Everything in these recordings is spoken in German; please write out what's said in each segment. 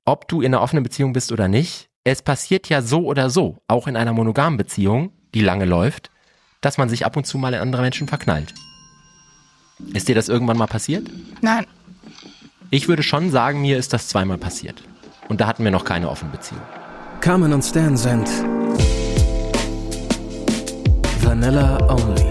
ob du in einer offenen Beziehung bist oder nicht, es passiert ja so oder so, auch in einer monogamen Beziehung, die lange läuft, dass man sich ab und zu mal in andere Menschen verknallt. Ist dir das irgendwann mal passiert? Nein. Ich würde schon sagen, mir ist das zweimal passiert. Und da hatten wir noch keine offene Beziehung. Carmen und Stan sind Vanilla Only.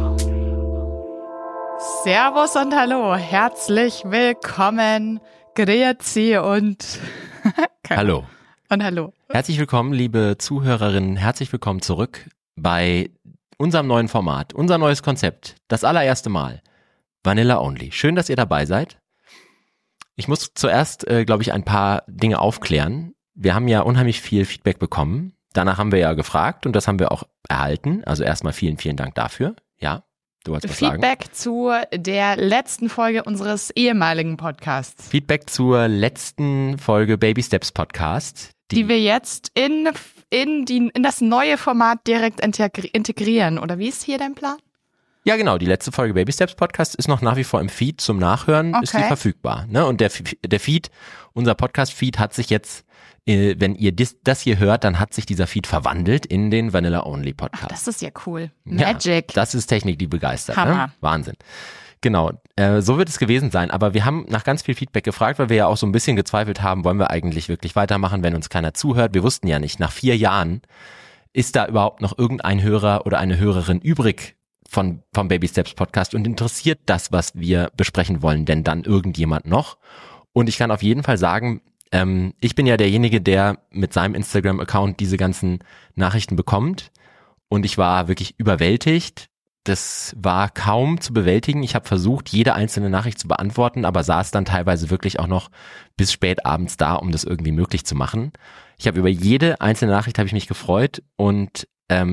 Servus und hallo, herzlich willkommen, grüezi und Hallo. Und hallo. Herzlich willkommen, liebe Zuhörerinnen, herzlich willkommen zurück bei unserem neuen Format, unser neues Konzept, das allererste Mal, Vanilla Only. Schön, dass ihr dabei seid. Ich muss zuerst, glaube ich, ein paar Dinge aufklären. Wir haben ja unheimlich viel Feedback bekommen. Danach haben wir ja gefragt und das haben wir auch erhalten. Also erstmal vielen, vielen Dank dafür. Ja, du wolltest was sagen. Feedback zu der letzten Folge unseres ehemaligen Podcasts. Feedback zur letzten Folge Baby Steps Podcast. Die wir jetzt in das neue Format direkt integrieren. Oder wie ist hier dein Plan? Ja, genau. Die letzte Folge Baby Steps Podcast ist noch nach wie vor im Feed zum Nachhören, ist die verfügbar. Ne? Und der Feed, unser Podcast-Feed hat sich jetzt, wenn ihr das hier hört, dann hat sich dieser Feed verwandelt in den Vanilla Only Podcast. Ach, das ist ja cool. Magic. Ja, das ist Technik, die begeistert. Hammer. Ne? Wahnsinn. Genau, so wird es gewesen sein. Aber wir haben nach ganz viel Feedback gefragt, weil wir ja auch so ein bisschen gezweifelt haben, wollen wir eigentlich wirklich weitermachen, wenn uns keiner zuhört. Wir wussten ja nicht, nach 4 Jahren ist da überhaupt noch irgendein Hörer oder eine Hörerin übrig vom Baby Steps Podcast und interessiert das, was wir besprechen wollen, denn dann irgendjemand noch? Und ich kann auf jeden Fall sagen, ich bin ja derjenige, der mit seinem Instagram-Account diese ganzen Nachrichten bekommt und ich war wirklich überwältigt. Das war kaum zu bewältigen. Ich habe versucht, jede einzelne Nachricht zu beantworten, aber saß dann teilweise wirklich auch noch bis spät abends da, um das irgendwie möglich zu machen. Ich habe über jede einzelne Nachricht habe ich mich gefreut und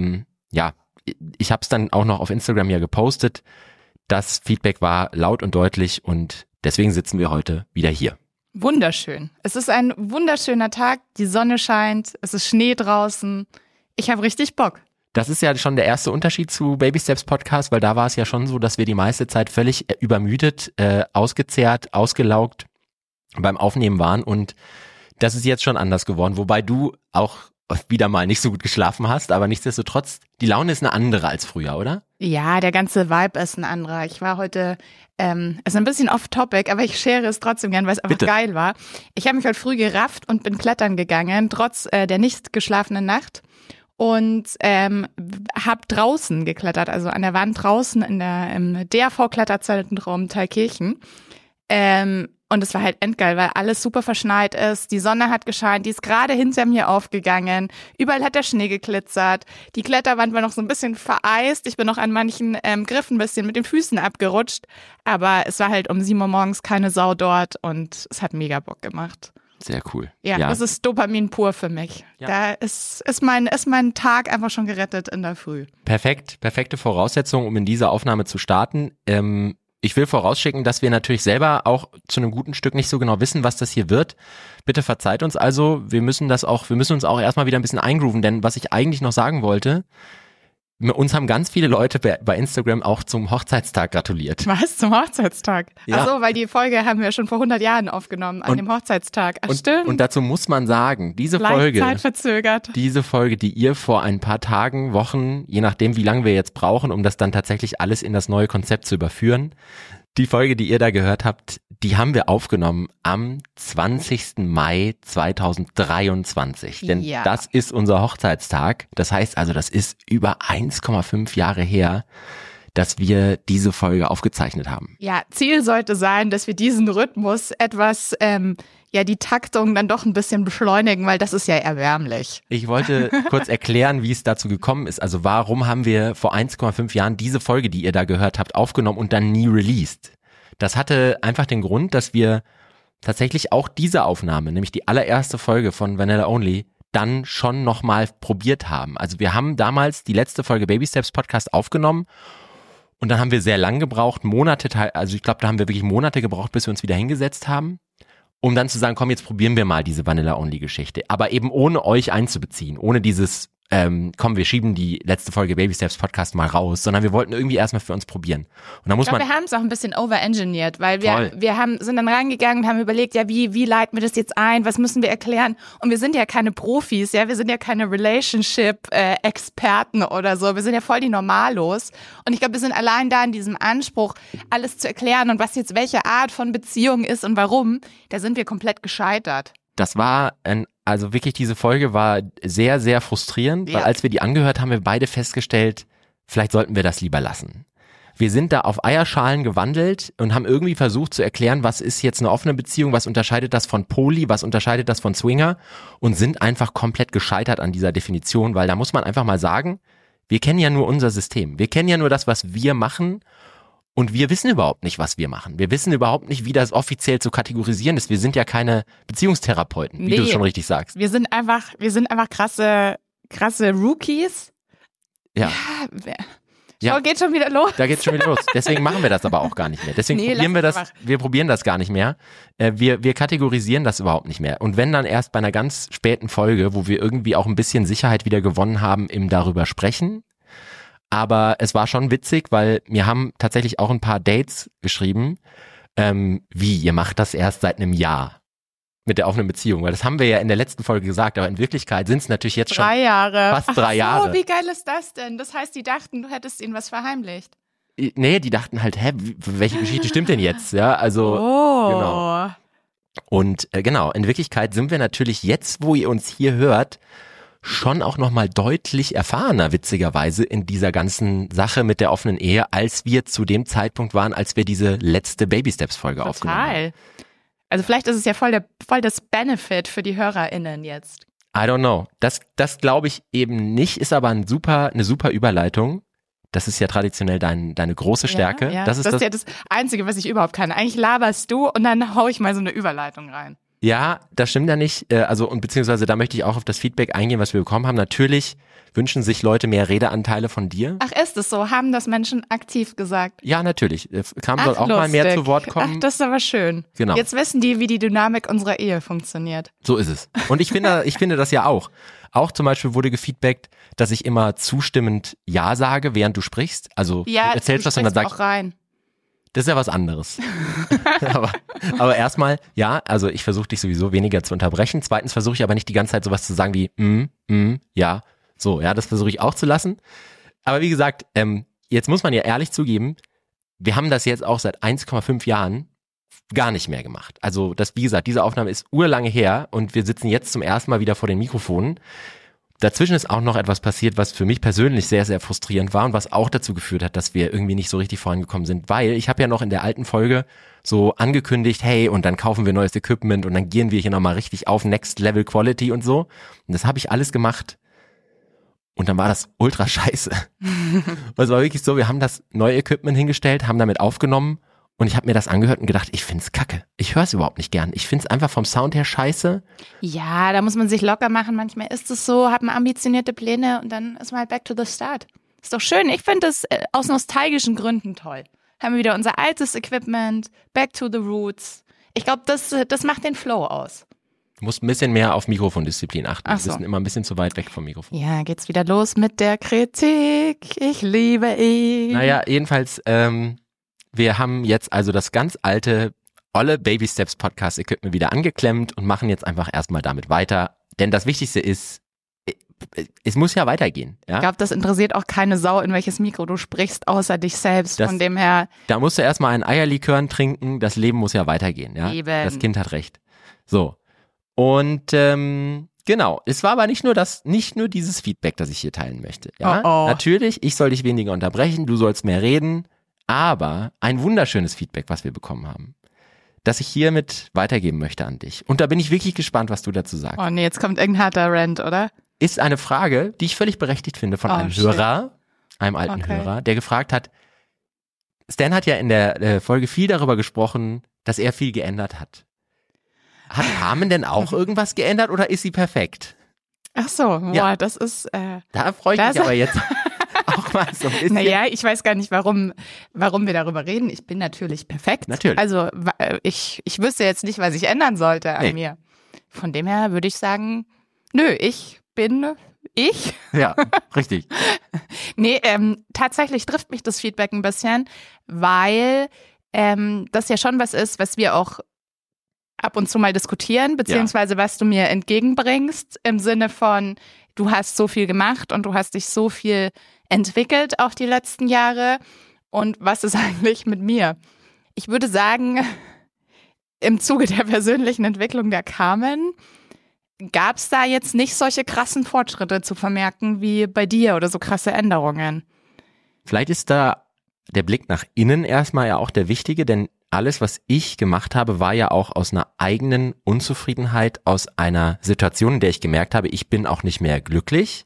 ich habe es dann auch noch auf Instagram ja gepostet. Das Feedback war laut und deutlich und deswegen sitzen wir heute wieder hier. Wunderschön. Es ist ein wunderschöner Tag, die Sonne scheint, es ist Schnee draußen. Ich habe richtig Bock. Das ist ja schon der erste Unterschied zu Baby Steps Podcast, weil da war es ja schon so, dass wir die meiste Zeit völlig übermüdet, ausgezehrt, ausgelaugt beim Aufnehmen waren und das ist jetzt schon anders geworden, wobei du auch wieder mal nicht so gut geschlafen hast, aber nichtsdestotrotz, die Laune ist eine andere als früher, oder? Ja, der ganze Vibe ist ein anderer. Ich war heute, ist ein bisschen off-topic, aber ich share es trotzdem gern, weil es einfach geil war. Ich habe mich heute früh gerafft und bin klettern gegangen, trotz der nicht geschlafenen Nacht und habe draußen geklettert, also an der Wand draußen im DRV-Kletterzentrum Thalkirchen. Und es war halt endgeil, weil alles super verschneit ist. Die Sonne hat gescheint, die ist gerade hinter mir aufgegangen. Überall hat der Schnee geglitzert. Die Kletterwand war noch so ein bisschen vereist. Ich bin noch an manchen Griffen ein bisschen mit den Füßen abgerutscht. Aber es war halt um 7 Uhr morgens keine Sau dort und es hat mega Bock gemacht. Sehr cool. Ja, das ist Dopamin pur für mich. Ja. Da ist mein Tag einfach schon gerettet in der Früh. Perfekte Voraussetzung, um in diese Aufnahme zu starten. Ich will vorausschicken, dass wir natürlich selber auch zu einem guten Stück nicht so genau wissen, was das hier wird. Bitte verzeiht uns also, wir müssen uns auch erstmal wieder ein bisschen eingrooven, denn was ich eigentlich noch sagen wollte, uns haben ganz viele Leute bei Instagram auch zum Hochzeitstag gratuliert. Was? Zum Hochzeitstag? Ja. Ach so, weil die Folge haben wir schon vor 100 Jahren aufgenommen, an dem Hochzeitstag. Ach, stimmt. Und dazu muss man sagen, diese Folge, die ihr vor ein paar Tagen, Wochen, je nachdem wie lange wir jetzt brauchen, um das dann tatsächlich alles in das neue Konzept zu überführen, die Folge, die ihr da gehört habt, die haben wir aufgenommen am 20. Mai 2023. Denn das ist unser Hochzeitstag. Das heißt also, das ist über 1,5 Jahre her, dass wir diese Folge aufgezeichnet haben. Ja, Ziel sollte sein, dass wir diesen Rhythmus etwas, die Taktung dann doch ein bisschen beschleunigen, weil das ist ja erbärmlich. Ich wollte kurz erklären, wie es dazu gekommen ist. Also warum haben wir vor 1,5 Jahren diese Folge, die ihr da gehört habt, aufgenommen und dann nie released? Das hatte einfach den Grund, dass wir tatsächlich auch diese Aufnahme, nämlich die allererste Folge von Vanilla Only, dann schon nochmal probiert haben. Also wir haben damals die letzte Folge Baby Steps Podcast aufgenommen und dann haben wir sehr lang gebraucht, also ich glaube, da haben wir wirklich Monate gebraucht, bis wir uns wieder hingesetzt haben, um dann zu sagen, komm, jetzt probieren wir mal diese Vanilla Only Geschichte, aber eben ohne euch einzubeziehen, ohne dieses komm, wir schieben die letzte Folge Baby Steps Podcast mal raus, sondern wir wollten irgendwie erstmal für uns probieren. Und da muss wir haben es auch ein bisschen overengineert, weil sind dann reingegangen und haben überlegt, ja, wie leiten wir das jetzt ein, was müssen wir erklären? Und wir sind ja keine Profis, ja, wir sind ja keine Relationship-Experten oder so, wir sind ja voll die Normalos. Und ich glaube, wir sind allein da in diesem Anspruch, alles zu erklären und was jetzt welche Art von Beziehung ist und warum, da sind wir komplett gescheitert. Das war also wirklich, diese Folge war sehr, sehr frustrierend, weil als wir die angehört haben, wir beide festgestellt, vielleicht sollten wir das lieber lassen. Wir sind da auf Eierschalen gewandelt und haben irgendwie versucht zu erklären, was ist jetzt eine offene Beziehung, was unterscheidet das von Poly, was unterscheidet das von Swinger und sind einfach komplett gescheitert an dieser Definition, weil da muss man einfach mal sagen, wir kennen ja nur unser System. Wir kennen ja nur das, was wir machen. Und wir wissen überhaupt nicht, was wir machen. Wir wissen überhaupt nicht, wie das offiziell zu kategorisieren ist. Wir sind ja keine Beziehungstherapeuten, wie du schon richtig sagst. Wir sind einfach krasse Rookies. Ja. Ja. Geht schon wieder los. Da geht's schon wieder los. Deswegen machen wir das aber auch gar nicht mehr. Deswegen probieren das gar nicht mehr. Wir kategorisieren das überhaupt nicht mehr. Und wenn dann erst bei einer ganz späten Folge, wo wir irgendwie auch ein bisschen Sicherheit wieder gewonnen haben im darüber sprechen. Aber es war schon witzig, weil mir haben tatsächlich auch ein paar Dates geschrieben, ihr macht das erst seit einem Jahr mit der offenen Beziehung, weil das haben wir ja in der letzten Folge gesagt, aber in Wirklichkeit sind es natürlich jetzt schon 3 Jahre. Fast 3 Jahre. Oh, wie geil ist das denn? Das heißt, die dachten, du hättest ihnen was verheimlicht. Nee, die dachten halt, welche Geschichte stimmt denn jetzt? Ja, also genau. Und genau, in Wirklichkeit sind wir natürlich jetzt, wo ihr uns hier hört, schon auch nochmal deutlich erfahrener, witzigerweise, in dieser ganzen Sache mit der offenen Ehe, als wir zu dem Zeitpunkt waren, als wir diese letzte Baby Steps Folge aufgenommen haben. Total. Also vielleicht ist es ja voll das Benefit für die HörerInnen jetzt. I don't know. Das glaube ich eben nicht, ist aber eine super Überleitung. Das ist ja traditionell deine große Stärke. Ja. Das ist ja das Einzige, was ich überhaupt kann. Eigentlich laberst du und dann hau ich mal so eine Überleitung rein. Ja, das stimmt ja nicht. Beziehungsweise da möchte ich auch auf das Feedback eingehen, was wir bekommen haben. Natürlich wünschen sich Leute mehr Redeanteile von dir. Ach, ist es so? Haben das Menschen aktiv gesagt? Ja, natürlich. Kam soll auch mal mehr zu Wort kommen. Ach, das ist aber schön. Genau. Jetzt wissen die, wie die Dynamik unserer Ehe funktioniert. So ist es. Und ich finde das ja auch. Auch zum Beispiel wurde gefeedbackt, dass ich immer zustimmend Ja sage, während du sprichst. Also ja, du erzählst was und dann sagst auch rein. Das ist ja was anderes. aber erstmal, ja, also ich versuche dich sowieso weniger zu unterbrechen. Zweitens versuche ich aber nicht die ganze Zeit sowas zu sagen wie ja, so, ja, das versuche ich auch zu lassen. Aber wie gesagt, jetzt muss man ja ehrlich zugeben, wir haben das jetzt auch seit 1,5 Jahren gar nicht mehr gemacht. Also wie gesagt, diese Aufnahme ist urlange her und wir sitzen jetzt zum ersten Mal wieder vor den Mikrofonen. Dazwischen ist auch noch etwas passiert, was für mich persönlich sehr, sehr frustrierend war und was auch dazu geführt hat, dass wir irgendwie nicht so richtig vorangekommen sind, weil ich habe ja noch in der alten Folge so angekündigt, hey, und dann kaufen wir neues Equipment und dann gehen wir hier nochmal richtig auf Next Level Quality und so. Und das habe ich alles gemacht und dann war das ultra scheiße. Und es war wirklich so, wir haben das neue Equipment hingestellt, haben damit aufgenommen und ich habe mir das angehört und gedacht, ich find's kacke. Ich höre es überhaupt nicht gern. Ich find's einfach vom Sound her scheiße. Ja, da muss man sich locker machen. Manchmal ist es so, hat man ambitionierte Pläne und dann ist man halt back to the start. Ist doch schön. Ich finde das aus nostalgischen Gründen toll. Haben wir wieder unser altes Equipment, back to the roots. Ich glaube, das macht den Flow aus. Du musst ein bisschen mehr auf Mikrofondisziplin achten. Ach so. Wir sind immer ein bisschen zu weit weg vom Mikrofon. Ja, geht's wieder los mit der Kritik. Ich liebe ihn. Naja, jedenfalls, wir haben jetzt also das ganz alte, olle Baby Steps Podcast Equipment wieder angeklemmt und machen jetzt einfach erstmal damit weiter. Denn das Wichtigste ist, es muss ja weitergehen. Ja? Ich glaube, das interessiert auch keine Sau, in welches Mikro du sprichst, außer dich selbst. Von dem her. Da musst du erstmal einen Eierlikör trinken. Das Leben muss ja weitergehen. Ja? Eben. Das Kind hat recht. So. Und genau, es war aber nicht nur dieses Feedback, das ich hier teilen möchte. Ja? Oh. Natürlich, ich soll dich weniger unterbrechen, du sollst mehr reden. Aber ein wunderschönes Feedback, was wir bekommen haben, das ich hiermit weitergeben möchte an dich. Und da bin ich wirklich gespannt, was du dazu sagst. Oh nee, jetzt kommt irgendein harter Rant, oder? Ist eine Frage, die ich völlig berechtigt finde von einem Hörer, einem alten Hörer, der gefragt hat, Stan hat ja in der Folge viel darüber gesprochen, dass er viel geändert hat. Hat Carmen denn auch irgendwas geändert oder ist sie perfekt? Ach so, boah, ja. Das ist... da freue ich mich aber jetzt... auch mal so ein bisschen. Naja, ich weiß gar nicht, warum wir darüber reden. Ich bin natürlich perfekt. Natürlich. Also ich wüsste jetzt nicht, was ich ändern sollte an mir. Von dem her würde ich sagen, nö, ich bin Ich? Ja, richtig. Nee, tatsächlich trifft mich das Feedback ein bisschen, weil das ja schon was ist, was wir auch ab und zu mal diskutieren, beziehungsweise was du mir entgegenbringst, im Sinne von, du hast so viel gemacht und du hast dich so viel entwickelt auch die letzten Jahre. Und was ist eigentlich mit mir? Ich würde sagen, im Zuge der persönlichen Entwicklung der Carmen gab es da jetzt nicht solche krassen Fortschritte zu vermerken wie bei dir oder so krasse Änderungen. Vielleicht ist da der Blick nach innen erstmal ja auch der wichtige, denn alles, was ich gemacht habe, war ja auch aus einer eigenen Unzufriedenheit, aus einer Situation, in der ich gemerkt habe, ich bin auch nicht mehr glücklich.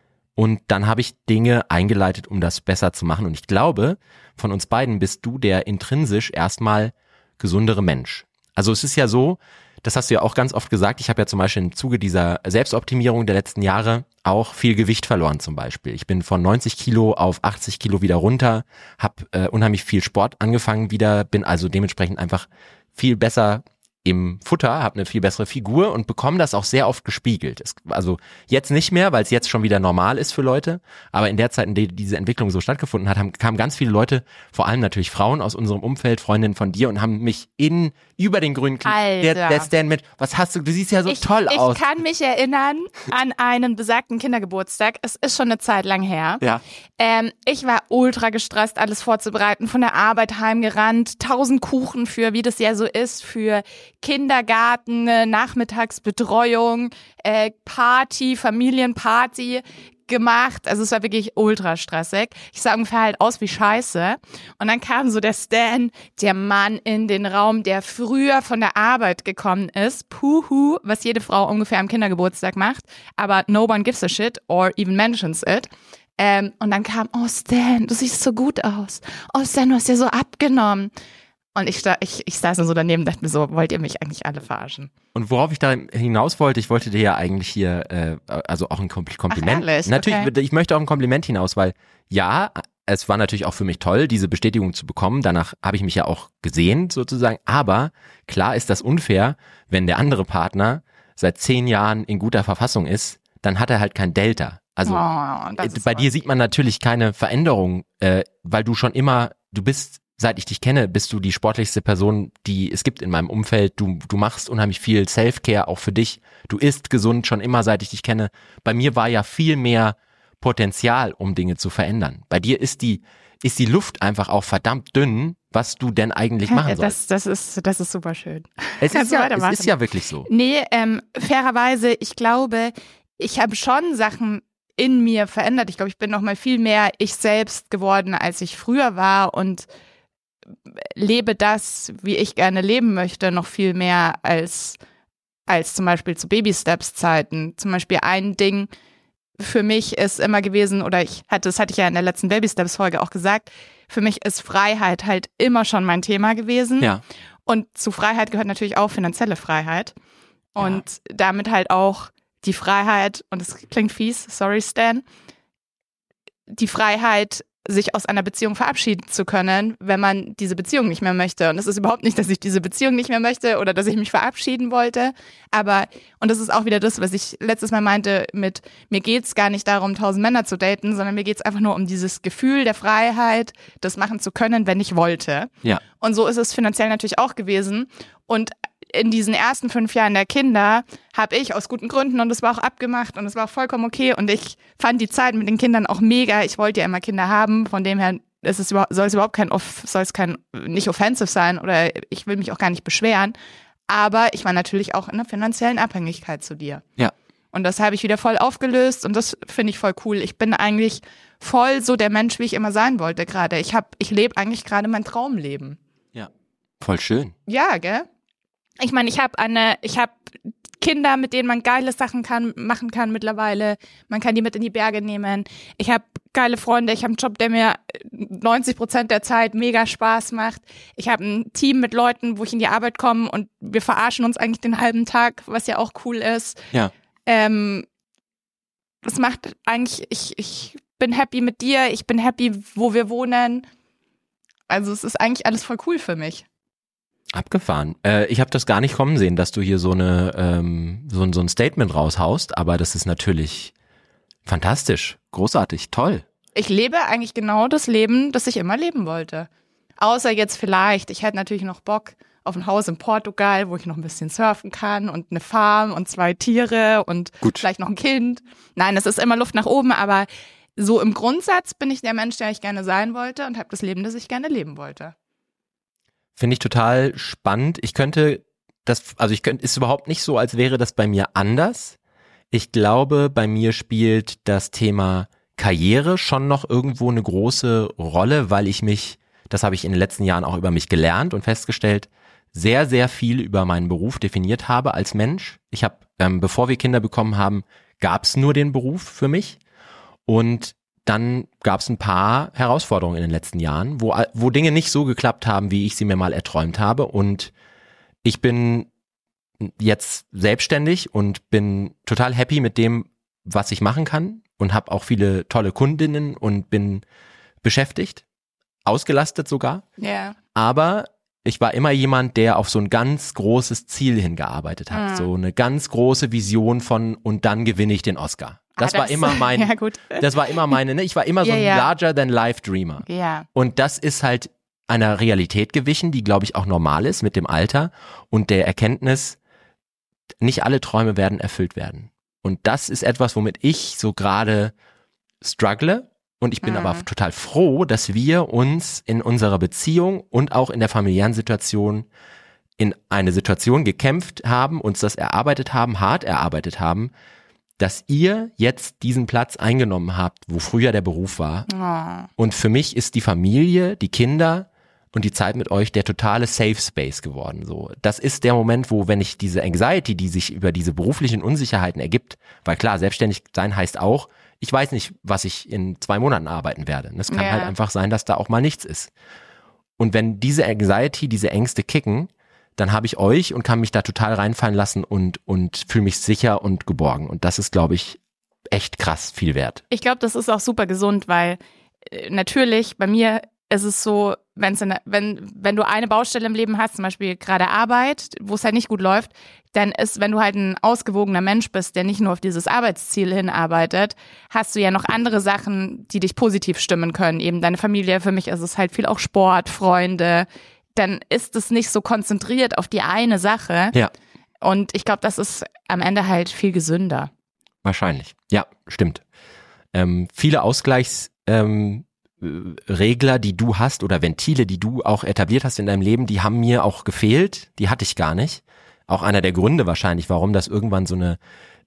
Und dann habe ich Dinge eingeleitet, um das besser zu machen. Und ich glaube, von uns beiden bist du der intrinsisch erstmal gesundere Mensch. Also es ist ja so, das hast du ja auch ganz oft gesagt, ich habe ja zum Beispiel im Zuge dieser Selbstoptimierung der letzten Jahre auch viel Gewicht verloren zum Beispiel. Ich bin von 90 Kilo auf 80 Kilo wieder runter, habe unheimlich viel Sport angefangen wieder, bin also dementsprechend einfach viel besser im Futter, habe eine viel bessere Figur und bekomme das auch sehr oft gespiegelt. Also jetzt nicht mehr, weil es jetzt schon wieder normal ist für Leute, aber in der Zeit, in der diese Entwicklung so stattgefunden hat, kamen ganz viele Leute, vor allem natürlich Frauen aus unserem Umfeld, Freundinnen von dir und haben mich über den grünen der Stan mit, was hast du siehst ja so toll aus. Ich kann mich erinnern an einen besagten Kindergeburtstag, es ist schon eine Zeit lang her. Ja. Ich war ultra gestresst, alles vorzubereiten, von der Arbeit heimgerannt, 1000 Kuchen für, wie das ja so ist, für Kindergarten, Nachmittagsbetreuung, Party, Familienparty gemacht. Also es war wirklich ultra stressig. Ich sah ungefähr halt aus wie Scheiße. Und dann kam so der Stan, der Mann in den Raum, der früher von der Arbeit gekommen ist. Puhu, was jede Frau ungefähr am Kindergeburtstag macht. Aber no one gives a shit or even mentions it. Und dann kam, oh Stan, du siehst so gut aus. Oh Stan, du hast ja so abgenommen. Und ich saß dann so daneben und dachte mir so, wollt ihr mich eigentlich alle verarschen? Und worauf ich da hinaus wollte, ich wollte dir ja eigentlich hier, also auch ein Kompliment. Ach, ehrlich? Natürlich, okay. Ich möchte auch ein Kompliment hinaus, weil ja, es war natürlich auch für mich toll, diese Bestätigung zu bekommen. Danach habe ich mich ja auch gesehnt sozusagen. Aber klar ist das unfair, wenn der andere Partner seit 10 Jahren in guter Verfassung ist, dann hat er halt kein Delta. Also bei dir sieht man natürlich keine Veränderung, weil du bist, seit ich dich kenne, bist du die sportlichste Person, die es gibt in meinem Umfeld. Du machst unheimlich viel Self-Care auch für dich. Du isst gesund schon immer, seit ich dich kenne. Bei mir war ja viel mehr Potenzial, um Dinge zu verändern. Bei dir ist die Luft einfach auch verdammt dünn, was du denn eigentlich machen sollst. Das ist super schön. Es ist ja wirklich so. Nee, fairerweise, ich glaube, ich habe schon Sachen in mir verändert. Ich glaube, ich bin noch mal viel mehr ich selbst geworden, als ich früher war und lebe das, wie ich gerne leben möchte, noch viel mehr als zum Beispiel zu Baby-Steps-Zeiten. Zum Beispiel ein Ding für mich ist immer gewesen, oder das hatte ich ja in der letzten Baby-Steps-Folge auch gesagt, für mich ist Freiheit halt immer schon mein Thema gewesen. Ja. Und zu Freiheit gehört natürlich auch finanzielle Freiheit. Und damit halt auch die Freiheit, und es klingt fies, sorry Stan, die Freiheit, sich aus einer Beziehung verabschieden zu können, wenn man diese Beziehung nicht mehr möchte. Und es ist überhaupt nicht, dass ich diese Beziehung nicht mehr möchte oder dass ich mich verabschieden wollte. Und das ist auch wieder das, was ich letztes Mal meinte mit, mir geht's gar nicht darum, 1000 Männer zu daten, sondern mir geht's einfach nur um dieses Gefühl der Freiheit, das machen zu können, wenn ich wollte. Ja. Und so ist es finanziell natürlich auch gewesen. Und in diesen ersten 5 Jahren der Kinder habe ich aus guten Gründen, und es war auch abgemacht und es war auch vollkommen okay, und ich fand die Zeit mit den Kindern auch mega. Ich wollte ja immer Kinder haben, von dem her soll es nicht offensive sein oder ich will mich auch gar nicht beschweren, aber ich war natürlich auch in einer finanziellen Abhängigkeit zu dir. Ja. Und das habe ich wieder voll aufgelöst und das finde ich voll cool. Ich bin eigentlich voll so der Mensch, wie ich immer sein wollte gerade. Ich lebe eigentlich gerade mein Traumleben. Ja. Voll schön. Ja, gell? Ich meine, ich habe Kinder, mit denen man geile Sachen machen kann mittlerweile. Man kann die mit in die Berge nehmen. Ich habe geile Freunde. Ich habe einen Job, der mir 90% der Zeit mega Spaß macht. Ich habe ein Team mit Leuten, wo ich in die Arbeit komme und wir verarschen uns eigentlich den halben Tag, was ja auch cool ist. Ja. Das macht eigentlich, ich bin happy mit dir. Ich bin happy, wo wir wohnen. Also es ist eigentlich alles voll cool für mich. Abgefahren. Ich habe das gar nicht kommen sehen, dass du hier so ein Statement raushaust, aber das ist natürlich Fantastisch, großartig, toll. Ich lebe eigentlich genau das Leben, das ich immer leben wollte. Außer jetzt vielleicht, ich hätte natürlich noch Bock auf ein Haus in Portugal, wo ich noch ein bisschen surfen kann und eine Farm und 2 Tiere und vielleicht noch ein Kind. Nein, es ist immer Luft nach oben, aber so im Grundsatz bin ich der Mensch, der ich gerne sein wollte und habe das Leben, das ich gerne leben wollte. Finde ich total spannend. Ist überhaupt nicht so, als wäre das bei mir anders. Ich glaube, bei mir spielt das Thema Karriere schon noch irgendwo eine große Rolle, weil das habe ich in den letzten Jahren auch über mich gelernt und festgestellt, sehr, sehr viel über meinen Beruf definiert habe als Mensch. Ich habe, bevor wir Kinder bekommen haben, gab es nur den Beruf für mich und dann gab es ein paar Herausforderungen in den letzten Jahren, wo Dinge nicht so geklappt haben, wie ich sie mir mal erträumt habe und ich bin jetzt selbstständig und bin total happy mit dem, was ich machen kann und habe auch viele tolle Kundinnen und bin beschäftigt, ausgelastet sogar. Ja. Aber ich war immer jemand, der auf so ein ganz großes Ziel hingearbeitet hat. So eine ganz große Vision von und dann gewinne ich den Oscar. Das war immer meine, ich war immer so ein Larger-than-Life-Dreamer. Ja. Und das ist halt einer Realität gewichen, die, glaube ich, auch normal ist mit dem Alter und der Erkenntnis, nicht alle Träume werden erfüllt werden. Und das ist etwas, womit ich so gerade struggle. Und ich bin aber total froh, dass wir uns in unserer Beziehung und auch in der familiären Situation in eine Situation gekämpft haben, uns das erarbeitet haben, hart erarbeitet haben, dass ihr jetzt diesen Platz eingenommen habt, wo früher der Beruf war. Oh. Und für mich ist die Familie, die Kinder und die Zeit mit euch der totale Safe Space geworden. So, das ist der Moment, wo, wenn ich diese Anxiety, die sich über diese beruflichen Unsicherheiten ergibt, weil klar, selbstständig sein heißt auch, ich weiß nicht, was ich in 2 Monaten arbeiten werde. Es kann halt einfach sein, dass da auch mal nichts ist. Und wenn diese Anxiety, diese Ängste kicken, dann habe ich euch und kann mich da total reinfallen lassen und fühle mich sicher und geborgen. Und das ist, glaube ich, echt krass viel wert. Ich glaube, das ist auch super gesund, weil natürlich bei mir ist es so, wenn du eine Baustelle im Leben hast, zum Beispiel gerade Arbeit, wo es halt nicht gut läuft, dann ist, wenn du halt ein ausgewogener Mensch bist, der nicht nur auf dieses Arbeitsziel hinarbeitet, hast du ja noch andere Sachen, die dich positiv stimmen können. Eben deine Familie, für mich ist es halt viel auch Sport, Freunde. Dann ist es nicht so konzentriert auf die eine Sache. Ja. Und ich glaube, das ist am Ende halt viel gesünder. Wahrscheinlich. Ja, stimmt. Viele Regler, die du hast oder Ventile, die du auch etabliert hast in deinem Leben, die haben mir auch gefehlt. Die hatte ich gar nicht. Auch einer der Gründe wahrscheinlich, warum das irgendwann so eine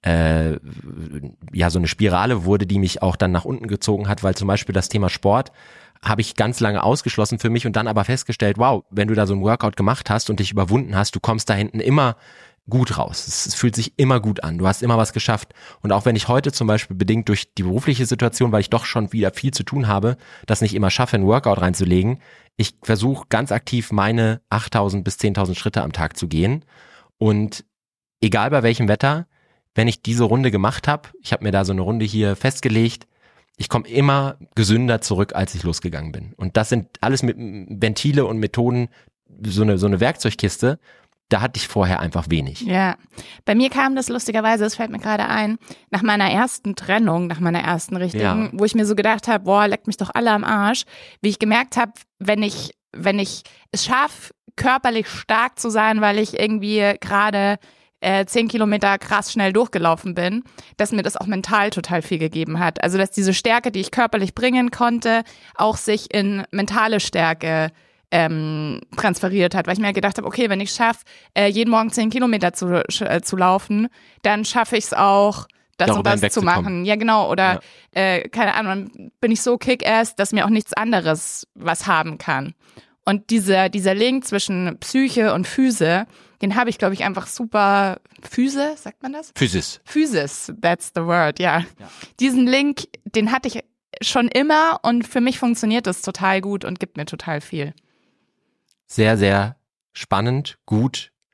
Spirale wurde, die mich auch dann nach unten gezogen hat, weil zum Beispiel das Thema Sport habe ich ganz lange ausgeschlossen für mich und dann aber festgestellt, wow, wenn du da so ein Workout gemacht hast und dich überwunden hast, du kommst da hinten immer gut raus. Es fühlt sich immer gut an. Du hast immer was geschafft. Und auch wenn ich heute zum Beispiel bedingt durch die berufliche Situation, weil ich doch schon wieder viel zu tun habe, das nicht immer schaffe, ein Workout reinzulegen, ich versuche ganz aktiv meine 8.000 bis 10.000 Schritte am Tag zu gehen. Und egal bei welchem Wetter, wenn ich diese Runde gemacht habe, ich habe mir da so eine Runde hier festgelegt, ich komme immer gesünder zurück, als ich losgegangen bin. Und das sind alles mit Ventile und Methoden, so eine Werkzeugkiste, da hatte ich vorher einfach wenig. Ja, bei mir kam das lustigerweise, das fällt mir gerade ein, nach meiner ersten Trennung, nach meiner ersten richtigen, wo ich mir so gedacht habe, boah, leckt mich doch alle am Arsch, wie ich gemerkt habe, wenn ich es schaffe, körperlich stark zu sein, weil ich irgendwie gerade 10 Kilometer krass schnell durchgelaufen bin, dass mir das auch mental total viel gegeben hat. Also dass diese Stärke, die ich körperlich bringen konnte, auch sich in mentale Stärke transferiert hat, weil ich mir gedacht habe, okay, wenn ich es schaffe, jeden Morgen 10 Kilometer zu laufen, dann schaffe ich es auch, das und das zu machen. Ja, genau. Oder keine Ahnung, dann bin ich so kick-ass, dass mir auch nichts anderes was haben kann. Und dieser Link zwischen Psyche und Physe, den habe ich, glaube ich, einfach super. Physe, sagt man das? Physis, that's the word, ja. Diesen Link, den hatte ich schon immer und für mich funktioniert das total gut und gibt mir total viel. Sehr, sehr spannend, gut.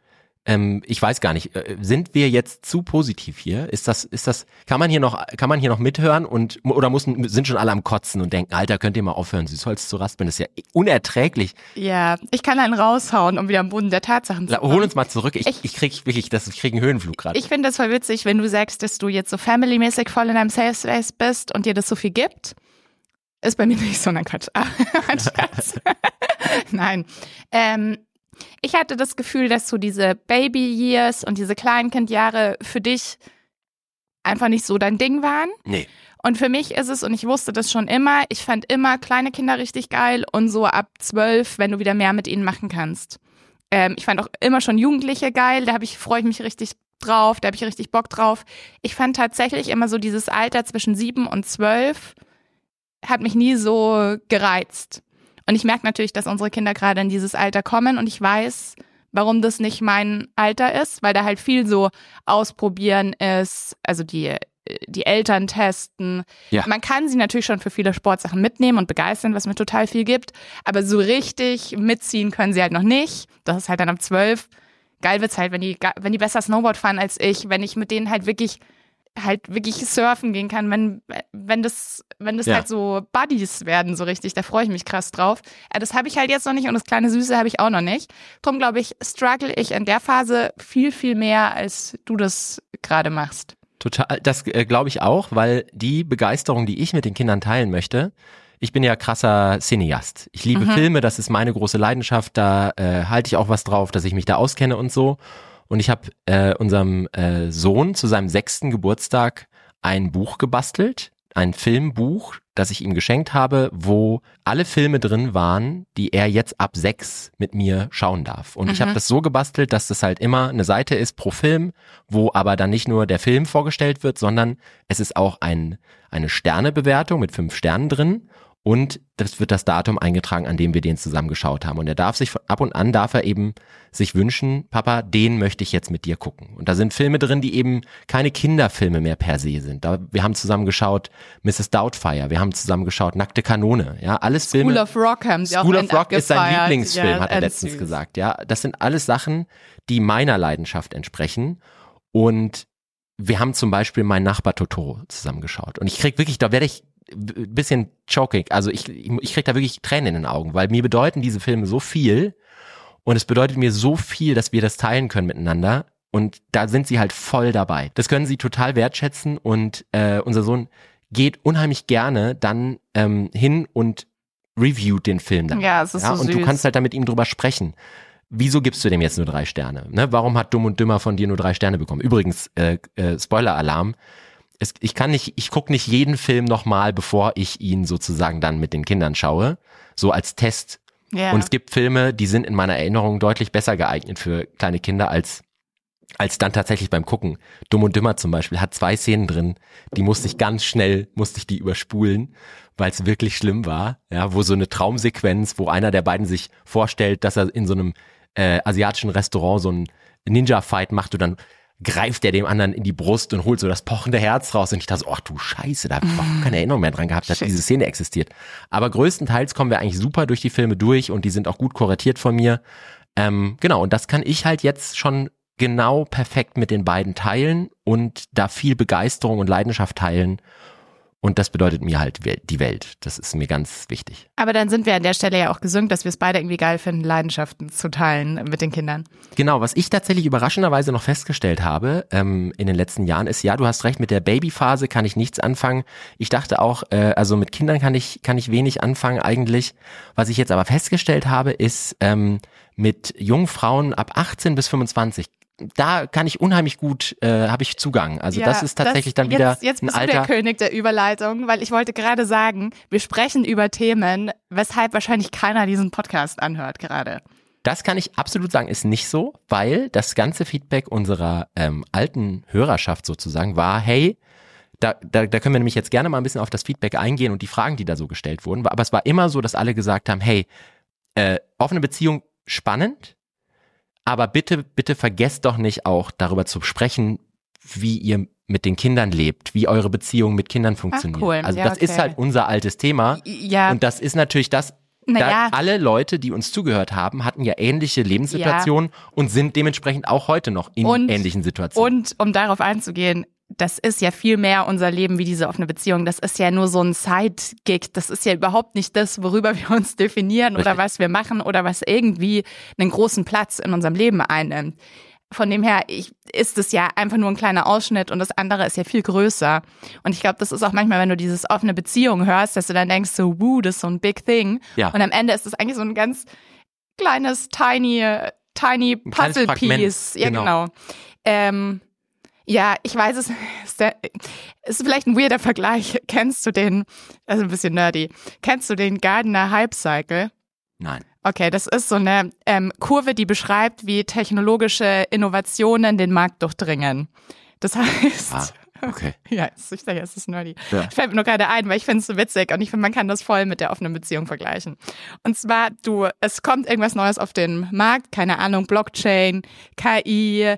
ich weiß gar nicht, sind wir jetzt zu positiv hier? Kann man hier noch mithören oder sind schon alle am Kotzen und denken, Alter, könnt ihr mal aufhören, Süßholz zu raspeln? Das ist ja unerträglich. Ja, ich kann einen raushauen, um wieder am Boden der Tatsachen zu kommen. Hol uns mal zurück. Ich krieg einen Höhenflug gerade. Ich finde das voll witzig, wenn du sagst, dass du jetzt so familymäßig voll in deinem Safe Space bist und dir das so viel gibt. Ist bei mir nicht so, nein, Quatsch. Nein. Ich hatte das Gefühl, dass so diese Baby-Years und diese Kleinkindjahre für dich einfach nicht so dein Ding waren. Nee. Und für mich ist es, und ich wusste das schon immer, ich fand immer kleine Kinder richtig geil und so ab 12, wenn du wieder mehr mit ihnen machen kannst. Ich fand auch immer schon Jugendliche geil, freue ich mich richtig drauf, da habe ich richtig Bock drauf. Ich fand tatsächlich immer so dieses Alter zwischen 7 und 12 hat mich nie so gereizt. Und ich merke natürlich, dass unsere Kinder gerade in dieses Alter kommen und ich weiß, warum das nicht mein Alter ist, weil da halt viel so ausprobieren ist, also die Eltern testen. Ja. Man kann sie natürlich schon für viele Sportsachen mitnehmen und begeistern, was mir total viel gibt, aber so richtig mitziehen können sie halt noch nicht. Das ist halt dann ab 12. Geil wird's halt, wenn die besser Snowboard fahren als ich, wenn ich mit denen halt wirklich surfen gehen kann, wenn das ja. Halt so Buddies werden, so richtig, da freue ich mich krass drauf. Das habe ich halt jetzt noch nicht und das kleine Süße habe ich auch noch nicht. Drum, glaube ich, struggle ich in der Phase viel, viel mehr, als du das gerade machst. Total, das glaube ich auch, weil die Begeisterung, die ich mit den Kindern teilen möchte, ich bin ja krasser Cineast. Ich liebe Filme, das ist meine große Leidenschaft, da halte ich auch was drauf, dass ich mich da auskenne und so. Und ich habe unserem Sohn zu seinem 6. Geburtstag ein Buch gebastelt, ein Filmbuch, das ich ihm geschenkt habe, wo alle Filme drin waren, die er jetzt ab 6 mit mir schauen darf. Und ich habe das so gebastelt, dass das halt immer eine Seite ist pro Film, wo aber dann nicht nur der Film vorgestellt wird, sondern es ist auch eine Sternebewertung mit 5 Sternen drin. Und das wird das Datum eingetragen, an dem wir den zusammen geschaut haben. Und er darf sich ab und an eben sich wünschen, Papa, den möchte ich jetzt mit dir gucken. Und da sind Filme drin, die eben keine Kinderfilme mehr per se sind. Wir haben zusammen geschaut Mrs. Doubtfire, wir haben zusammen geschaut Nackte Kanone, ja, alles Filme. School of Rock haben sie auch School of Rock ist sein abgefeiert. Lieblingsfilm, Ja, hat er letztens süß gesagt, ja. Das sind alles Sachen, die meiner Leidenschaft entsprechen. Und wir haben zum Beispiel Mein Nachbar Totoro zusammengeschaut. Und ich krieg wirklich, da werde ich ein bisschen choking, also ich krieg da wirklich Tränen in den Augen, weil mir bedeuten diese Filme so viel und es bedeutet mir so viel, dass wir das teilen können miteinander und da sind sie halt voll dabei. Das können sie total wertschätzen und unser Sohn geht unheimlich gerne dann hin und reviewt den Film dann. Ja, es ist so und süß. du kannst halt dann mit ihm drüber sprechen. Wieso gibst du dem jetzt nur 3 Sterne? Ne? Warum hat Dumm und Dümmer von dir nur 3 Sterne bekommen? Übrigens, Spoiler-Alarm, ich gucke nicht jeden Film nochmal, bevor ich ihn sozusagen dann mit den Kindern schaue, so als Test. Yeah. Und es gibt Filme, die sind in meiner Erinnerung deutlich besser geeignet für kleine Kinder als dann tatsächlich beim Gucken. Dumm und Dümmer zum Beispiel hat 2 Szenen drin, die musste ich die überspulen, weil es wirklich schlimm war, ja, wo so eine Traumsequenz, wo einer der beiden sich vorstellt, dass er in so einem asiatischen Restaurant so einen Ninja-Fight macht und dann greift er dem anderen in die Brust und holt so das pochende Herz raus und ich dachte so, ach du Scheiße, da habe ich überhaupt keine Erinnerung mehr dran gehabt, dass diese Szene existiert. Aber größtenteils kommen wir eigentlich super durch die Filme durch und die sind auch gut kuratiert von mir. Genau, und das kann ich halt jetzt schon genau perfekt mit den beiden teilen und da viel Begeisterung und Leidenschaft teilen. Und das bedeutet mir halt die Welt. Das ist mir ganz wichtig. Aber dann sind wir an der Stelle ja auch gesüngt, dass wir es beide irgendwie geil finden, Leidenschaften zu teilen mit den Kindern. Genau, was ich tatsächlich überraschenderweise noch festgestellt habe in den letzten Jahren ist, ja, du hast recht, mit der Babyphase kann ich nichts anfangen. Ich dachte auch, also mit Kindern kann ich wenig anfangen eigentlich. Was ich jetzt aber festgestellt habe, ist mit jungen Frauen ab 18 bis 25, da kann ich unheimlich gut, habe ich Zugang. Also ja, das ist tatsächlich dann wieder jetzt ein bist Alter. Du der König der Überleitung, weil ich wollte gerade sagen, wir sprechen über Themen, weshalb wahrscheinlich keiner diesen Podcast anhört gerade. Das kann ich absolut sagen, ist nicht so, weil das ganze Feedback unserer alten Hörerschaft sozusagen war, hey, da können wir nämlich jetzt gerne mal ein bisschen auf das Feedback eingehen und die Fragen, die da so gestellt wurden. Aber es war immer so, dass alle gesagt haben, hey, offene Beziehung spannend, aber bitte vergesst doch nicht auch darüber zu sprechen, wie ihr mit den Kindern lebt, wie eure Beziehung mit Kindern funktioniert. Ach, cool. Also ja, das ist halt unser altes Thema. Ja. Und das ist natürlich das, Alle Leute, die uns zugehört haben, hatten ja ähnliche Lebenssituationen und sind dementsprechend auch heute noch in ähnlichen Situationen. Und um darauf einzugehen, das ist ja viel mehr unser Leben wie diese offene Beziehung. Das ist ja nur so ein Side-Gig. Das ist ja überhaupt nicht das, worüber wir uns definieren oder was wir machen oder was irgendwie einen großen Platz in unserem Leben einnimmt. Von dem her ist es ja einfach nur ein kleiner Ausschnitt und das andere ist ja viel größer. Und ich glaube, das ist auch manchmal, wenn du dieses offene Beziehung hörst, dass du dann denkst so, das ist so ein big thing. Ja. Und am Ende ist es eigentlich so ein ganz kleines, tiny Puzzle-Piece. Ja, genau. Ja, ich weiß es, ist vielleicht ein weirder Vergleich. Kennst du den, also ein bisschen nerdy, kennst du den Gardner Hype Cycle? Nein. Okay, das ist so eine Kurve, die beschreibt, wie technologische Innovationen den Markt durchdringen. Das heißt... okay. Ja, ich sage, es ist nerdy. Ja. Fällt mir nur gerade ein, weil ich finde es so witzig und ich finde, man kann das voll mit der offenen Beziehung vergleichen. Und zwar, es kommt irgendwas Neues auf den Markt, keine Ahnung, Blockchain, KI,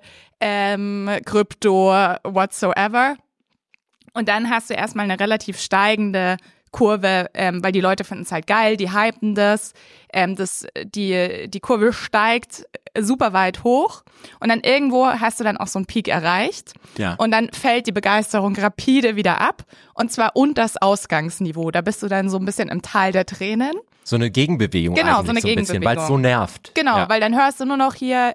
Krypto, whatsoever. Und dann hast du erstmal eine relativ steigende Kurve, weil die Leute finden es halt geil, die hypen das, die Kurve steigt super weit hoch und dann irgendwo hast du dann auch so einen Peak erreicht und dann fällt die Begeisterung rapide wieder ab und zwar unter das Ausgangsniveau, da bist du dann so ein bisschen im Tal der Tränen. So eine Gegenbewegung genau, so eine Gegenbewegung. Weil es so nervt. Genau, weil dann hörst du nur noch hier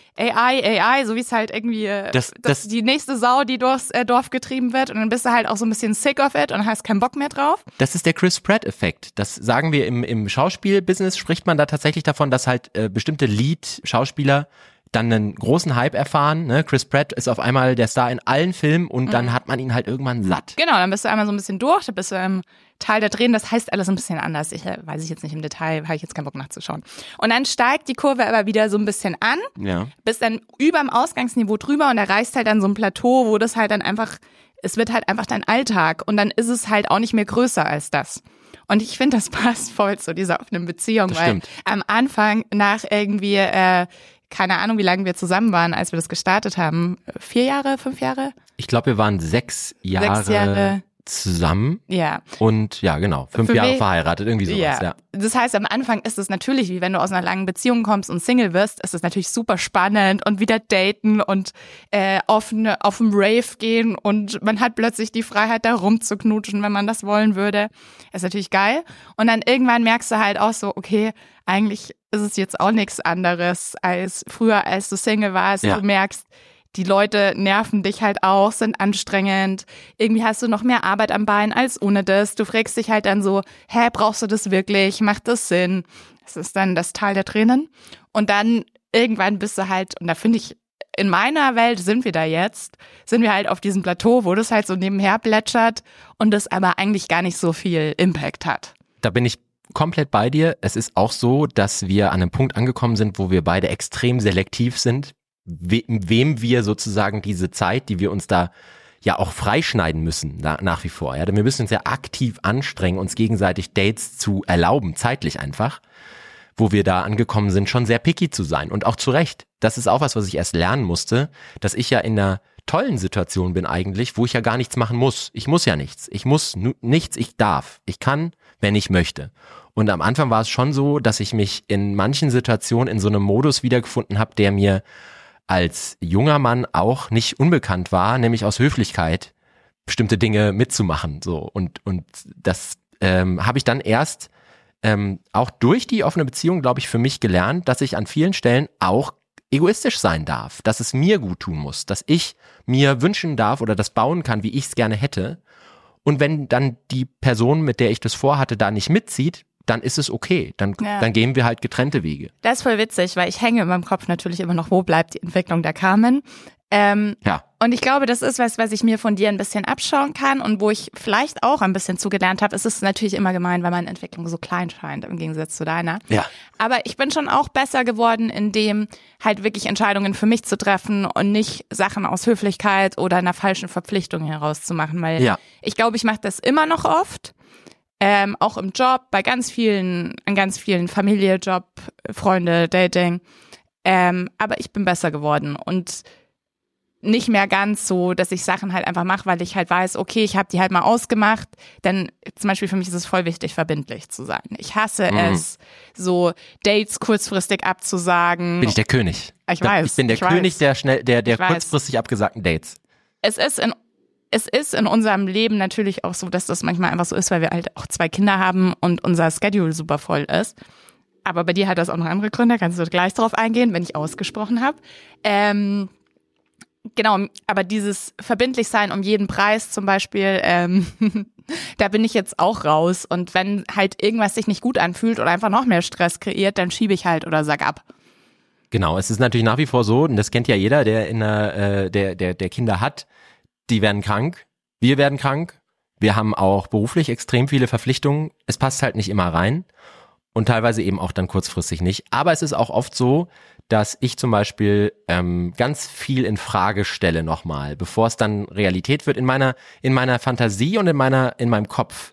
AI, so wie es halt irgendwie das die nächste Sau, die durchs Dorf getrieben wird und dann bist du halt auch so ein bisschen sick of it und hast keinen Bock mehr drauf. Das ist der Chris Pratt-Effekt. Das sagen wir im Schauspielbusiness, spricht man da tatsächlich davon, dass halt bestimmte Lead-Schauspieler dann einen großen Hype erfahren. Ne? Chris Pratt ist auf einmal der Star in allen Filmen und dann hat man ihn halt irgendwann satt. Genau, dann bist du einmal so ein bisschen durch, dann bist du im Tal der Tränen, das heißt alles ein bisschen anders. Weiß ich jetzt nicht im Detail, habe ich jetzt keinen Bock nachzuschauen. Und dann steigt die Kurve aber wieder so ein bisschen an, bist dann überm Ausgangsniveau drüber und erreichst halt dann so ein Plateau, wo das halt dann einfach, es wird halt einfach dein Alltag und dann ist es halt auch nicht mehr größer als das. Und ich finde, das passt voll zu dieser offenen Beziehung, weil am Anfang nach irgendwie, keine Ahnung, wie lange wir zusammen waren, als wir das gestartet haben, 4 Jahre, 5 Jahre? Ich glaube, wir waren 6 Jahre zusammen. Ja. Und ja, genau, 5 Jahre verheiratet, irgendwie sowas, ja. Das heißt, am Anfang ist es natürlich, wie wenn du aus einer langen Beziehung kommst und Single wirst, ist es natürlich super spannend und wieder daten und auf dem Rave gehen und man hat plötzlich die Freiheit, da rumzuknutschen, wenn man das wollen würde. Ist natürlich geil. Und dann irgendwann merkst du halt auch so, okay, eigentlich ist es jetzt auch nichts anderes als früher, als du Single warst. Ja. Du merkst, die Leute nerven dich halt auch, sind anstrengend. Irgendwie hast du noch mehr Arbeit am Bein als ohne das. Du fragst dich halt dann so, brauchst du das wirklich? Macht das Sinn? Das ist dann das Tal der Tränen. Und dann irgendwann bist du halt, und da finde ich, in meiner Welt sind wir halt auf diesem Plateau, wo das halt so nebenher plätschert und das aber eigentlich gar nicht so viel Impact hat. Da bin ich komplett bei dir. Es ist auch so, dass wir an einem Punkt angekommen sind, wo wir beide extrem selektiv sind, wem wir sozusagen diese Zeit, die wir uns da ja auch freischneiden müssen, nach wie vor. Ja, denn wir müssen uns ja aktiv anstrengen, uns gegenseitig Dates zu erlauben, zeitlich einfach, wo wir da angekommen sind, schon sehr picky zu sein und auch zu Recht. Das ist auch was ich erst lernen musste, dass ich ja in einer tollen Situation bin eigentlich, wo ich ja gar nichts machen muss. Ich muss ja nichts. Ich muss nichts, ich darf. Ich kann, wenn ich möchte. Und am Anfang war es schon so, dass ich mich in manchen Situationen in so einem Modus wiedergefunden habe, der mir als junger Mann auch nicht unbekannt war, nämlich aus Höflichkeit bestimmte Dinge mitzumachen. So und das habe ich dann erst auch durch die offene Beziehung, glaube ich, für mich gelernt, dass ich an vielen Stellen auch egoistisch sein darf, dass es mir gut tun muss, dass ich mir wünschen darf oder das bauen kann, wie ich es gerne hätte. Und wenn dann die Person, mit der ich das vorhatte, da nicht mitzieht, dann ist es okay. Dann gehen wir halt getrennte Wege. Das ist voll witzig, weil ich hänge in meinem Kopf natürlich immer noch, wo bleibt die Entwicklung der Carmen? Und ich glaube, das ist was ich mir von dir ein bisschen abschauen kann und wo ich vielleicht auch ein bisschen zugelernt habe. Es ist natürlich immer gemein, weil meine Entwicklung so klein scheint im Gegensatz zu deiner. Ja. Aber ich bin schon auch besser geworden, in dem halt wirklich Entscheidungen für mich zu treffen und nicht Sachen aus Höflichkeit oder einer falschen Verpflichtung herauszumachen, weil ich glaube, ich mache das immer noch oft. Auch im Job, an ganz vielen Familie, Job, Freunde, Dating. Aber ich bin besser geworden und nicht mehr ganz so, dass ich Sachen halt einfach mache, weil ich halt weiß, okay, ich habe die halt mal ausgemacht. Denn zum Beispiel für mich ist es voll wichtig, verbindlich zu sein. Ich hasse es, so Dates kurzfristig abzusagen. Bin ich der König. Ich weiß. Ich bin der König der kurzfristig abgesagten Dates. Es ist in unserem Leben natürlich auch so, dass das manchmal einfach so ist, weil wir halt auch 2 Kinder haben und unser Schedule super voll ist. Aber bei dir hat das auch noch andere Gründe, kannst du gleich drauf eingehen, wenn ich ausgesprochen habe. Genau, aber dieses verbindlich sein um jeden Preis zum Beispiel, da bin ich jetzt auch raus. Und wenn halt irgendwas sich nicht gut anfühlt oder einfach noch mehr Stress kreiert, dann schiebe ich halt oder sag ab. Genau, es ist natürlich nach wie vor so, und das kennt ja jeder, der Kinder hat, die werden krank, wir werden krank, wir haben auch beruflich extrem viele Verpflichtungen, es passt halt nicht immer rein und teilweise eben auch dann kurzfristig nicht. Aber es ist auch oft so, dass ich zum Beispiel ganz viel in Frage stelle nochmal, bevor es dann Realität wird. In meiner Fantasie und in meinem Kopf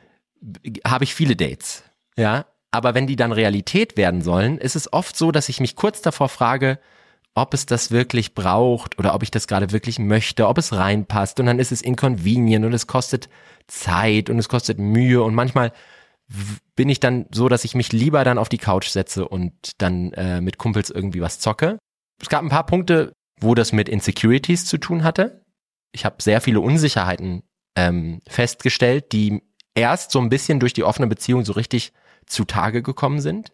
habe ich viele Dates, ja. Aber wenn die dann Realität werden sollen, ist es oft so, dass ich mich kurz davor frage, ob es das wirklich braucht oder ob ich das gerade wirklich möchte, ob es reinpasst. Und dann ist es inconvenient und es kostet Zeit und es kostet Mühe. Und manchmal bin ich dann so, dass ich mich lieber dann auf die Couch setze und dann mit Kumpels irgendwie was zocke. Es gab ein paar Punkte, wo das mit Insecurities zu tun hatte. Ich habe sehr viele Unsicherheiten festgestellt, die erst so ein bisschen durch die offene Beziehung so richtig zutage gekommen sind.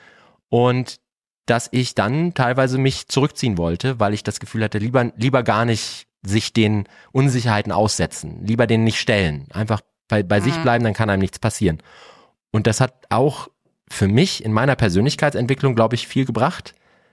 Und dass ich dann teilweise mich zurückziehen wollte, weil ich das Gefühl hatte, lieber gar nicht sich den Unsicherheiten aussetzen, lieber denen nicht stellen, einfach bei sich bleiben, dann kann einem nichts passieren. Und das hat auch für mich in meiner Persönlichkeitsentwicklung, glaube ich, viel gebracht,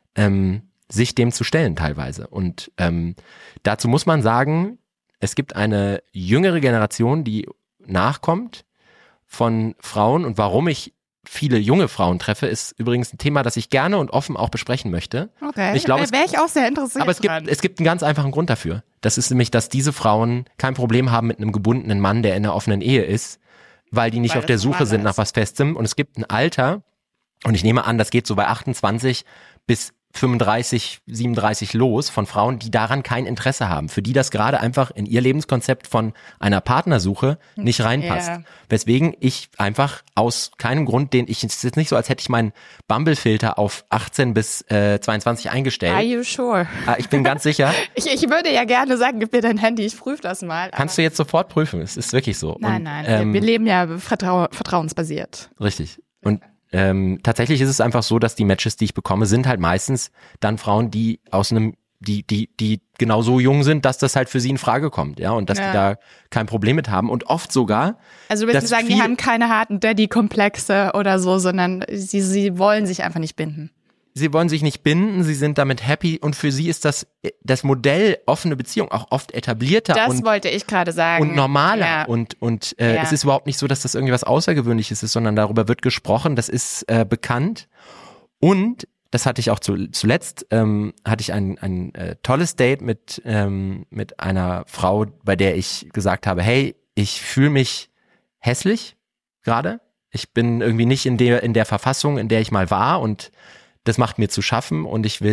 sich dem zu stellen teilweise. Und dazu muss man sagen, es gibt eine jüngere Generation, die nachkommt von Frauen, und warum ich viele junge Frauen treffe, ist übrigens ein Thema, das ich gerne und offen auch besprechen möchte. Okay, wäre ich auch sehr interessiert. Aber es gibt einen ganz einfachen Grund dafür. Das ist nämlich, dass diese Frauen kein Problem haben mit einem gebundenen Mann, der in einer offenen Ehe ist, weil die nicht auf der Suche sind nach was Festem. Und es gibt ein Alter, und ich nehme an, das geht so bei 28 bis 35, 37 los, von Frauen, die daran kein Interesse haben, für die das gerade einfach in ihr Lebenskonzept von einer Partnersuche nicht reinpasst. Yeah. Weswegen ich einfach aus keinem Grund, es ist jetzt nicht so, als hätte ich meinen Bumble-Filter auf 18 bis 22 eingestellt. Are you sure? Ich bin ganz sicher. Ich würde ja gerne sagen, gib mir dein Handy, ich prüfe das mal. Kannst du jetzt sofort prüfen, es ist wirklich so. Nein, wir leben ja vertrauensbasiert. Richtig. Und tatsächlich ist es einfach so, dass die Matches, die ich bekomme, sind halt meistens dann Frauen, die die genau so jung sind, dass das halt für sie in Frage kommt, ja, und dass die da kein Problem mit haben und oft sogar. Also du willst sagen, die haben keine harten Daddy-Komplexe oder so, sondern sie wollen sich einfach nicht binden. Sie wollen sich nicht binden, sie sind damit happy, und für sie ist das Modell offene Beziehung auch oft etablierter das wollte ich gerade sagen. Und normaler und es ist überhaupt nicht so, dass das irgendwie was Außergewöhnliches ist, sondern darüber wird gesprochen, das ist bekannt, und das hatte ich auch zuletzt, hatte ich ein tolles Date mit einer Frau, bei der ich gesagt habe, hey, ich fühle mich hässlich gerade, ich bin irgendwie nicht in der Verfassung, in der ich mal war, und das macht mir zu schaffen, und ich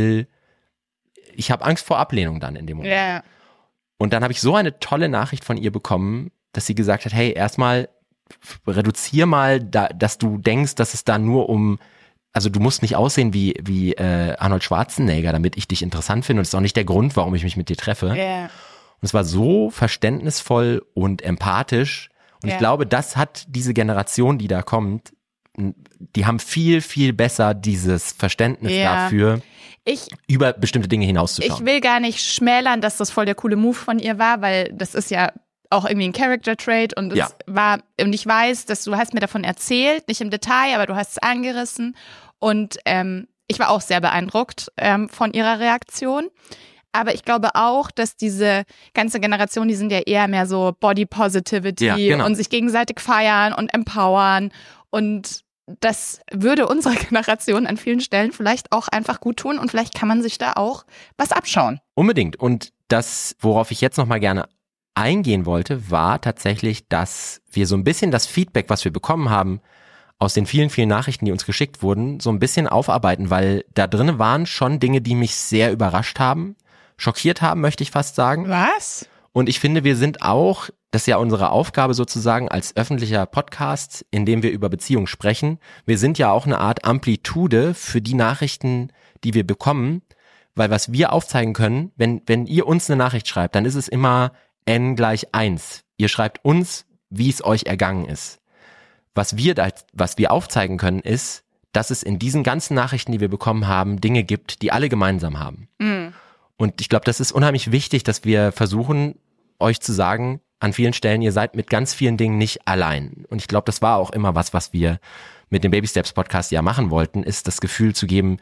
habe Angst vor Ablehnung dann in dem Moment. Yeah. Und dann habe ich so eine tolle Nachricht von ihr bekommen, dass sie gesagt hat, hey, erstmal reduzier mal, dass du denkst, dass es da nur also du musst nicht aussehen wie Arnold Schwarzenegger, damit ich dich interessant finde, und das ist auch nicht der Grund, warum ich mich mit dir treffe. Yeah. Und es war so verständnisvoll und empathisch, und ich glaube, das hat diese Generation, die da kommt, die haben viel, viel besser dieses Verständnis dafür, über bestimmte Dinge hinauszuschauen. Ich will gar nicht schmälern, dass das voll der coole Move von ihr war, weil das ist ja auch irgendwie ein Character-Trait, und es war, und ich weiß, dass du hast mir davon erzählt, nicht im Detail, aber du hast es angerissen, und ich war auch sehr beeindruckt von ihrer Reaktion. Aber ich glaube auch, dass diese ganze Generation, die sind ja eher mehr so Body Positivity und sich gegenseitig feiern und empowern. Und das würde unserer Generation an vielen Stellen vielleicht auch einfach gut tun, und vielleicht kann man sich da auch was abschauen. Unbedingt. Und das, worauf ich jetzt nochmal gerne eingehen wollte, war tatsächlich, dass wir so ein bisschen das Feedback, was wir bekommen haben, aus den vielen, vielen Nachrichten, die uns geschickt wurden, so ein bisschen aufarbeiten, weil da drin waren schon Dinge, die mich sehr überrascht haben, schockiert haben, möchte ich fast sagen. Was? Und ich finde, wir sind auch, das ist ja unsere Aufgabe sozusagen als öffentlicher Podcast, in dem wir über Beziehungen sprechen. Wir sind ja auch eine Art Amplitude für die Nachrichten, die wir bekommen, weil was wir aufzeigen können, wenn ihr uns eine Nachricht schreibt, dann ist es immer n=1. Ihr schreibt uns, wie es euch ergangen ist. Was wir aufzeigen können, ist, dass es in diesen ganzen Nachrichten, die wir bekommen haben, Dinge gibt, die alle gemeinsam haben. Mhm. Und ich glaube, das ist unheimlich wichtig, dass wir versuchen, euch zu sagen, an vielen Stellen, ihr seid mit ganz vielen Dingen nicht allein. Und ich glaube, das war auch immer was wir mit dem Baby Steps Podcast ja machen wollten, ist das Gefühl zu geben,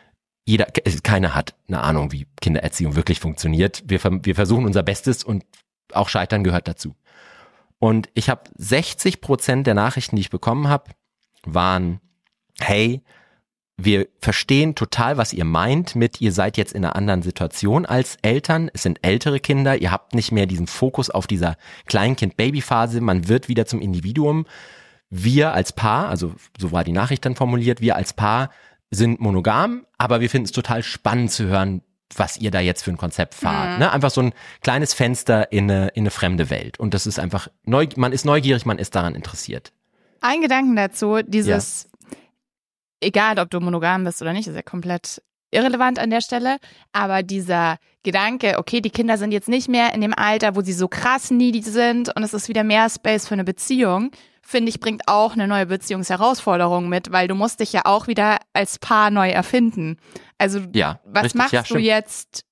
keiner hat eine Ahnung, wie Kindererziehung wirklich funktioniert. Wir versuchen unser Bestes und auch Scheitern gehört dazu. Und ich habe 60% der Nachrichten, die ich bekommen habe, waren, hey, wir verstehen total, was ihr meint mit, ihr seid jetzt in einer anderen Situation als Eltern. Es sind ältere Kinder, ihr habt nicht mehr diesen Fokus auf dieser Kleinkind-Baby-Phase, man wird wieder zum Individuum. Wir als Paar, also so war die Nachricht dann formuliert, wir als Paar sind monogam, aber wir finden es total spannend zu hören, was ihr da jetzt für ein Konzept fahrt. Ne? Einfach so ein kleines Fenster in eine fremde Welt. Und das ist einfach, man ist neugierig, man ist daran interessiert. Ein Gedanken dazu, dieses, egal ob du monogam bist oder nicht, ist ja komplett irrelevant an der Stelle, aber dieser Gedanke, okay, die Kinder sind jetzt nicht mehr in dem Alter, wo sie so krass needy sind und es ist wieder mehr Space für eine Beziehung, finde ich, bringt auch eine neue Beziehungsherausforderung mit, weil du musst dich ja auch wieder als Paar neu erfinden. Also was machst du jetzt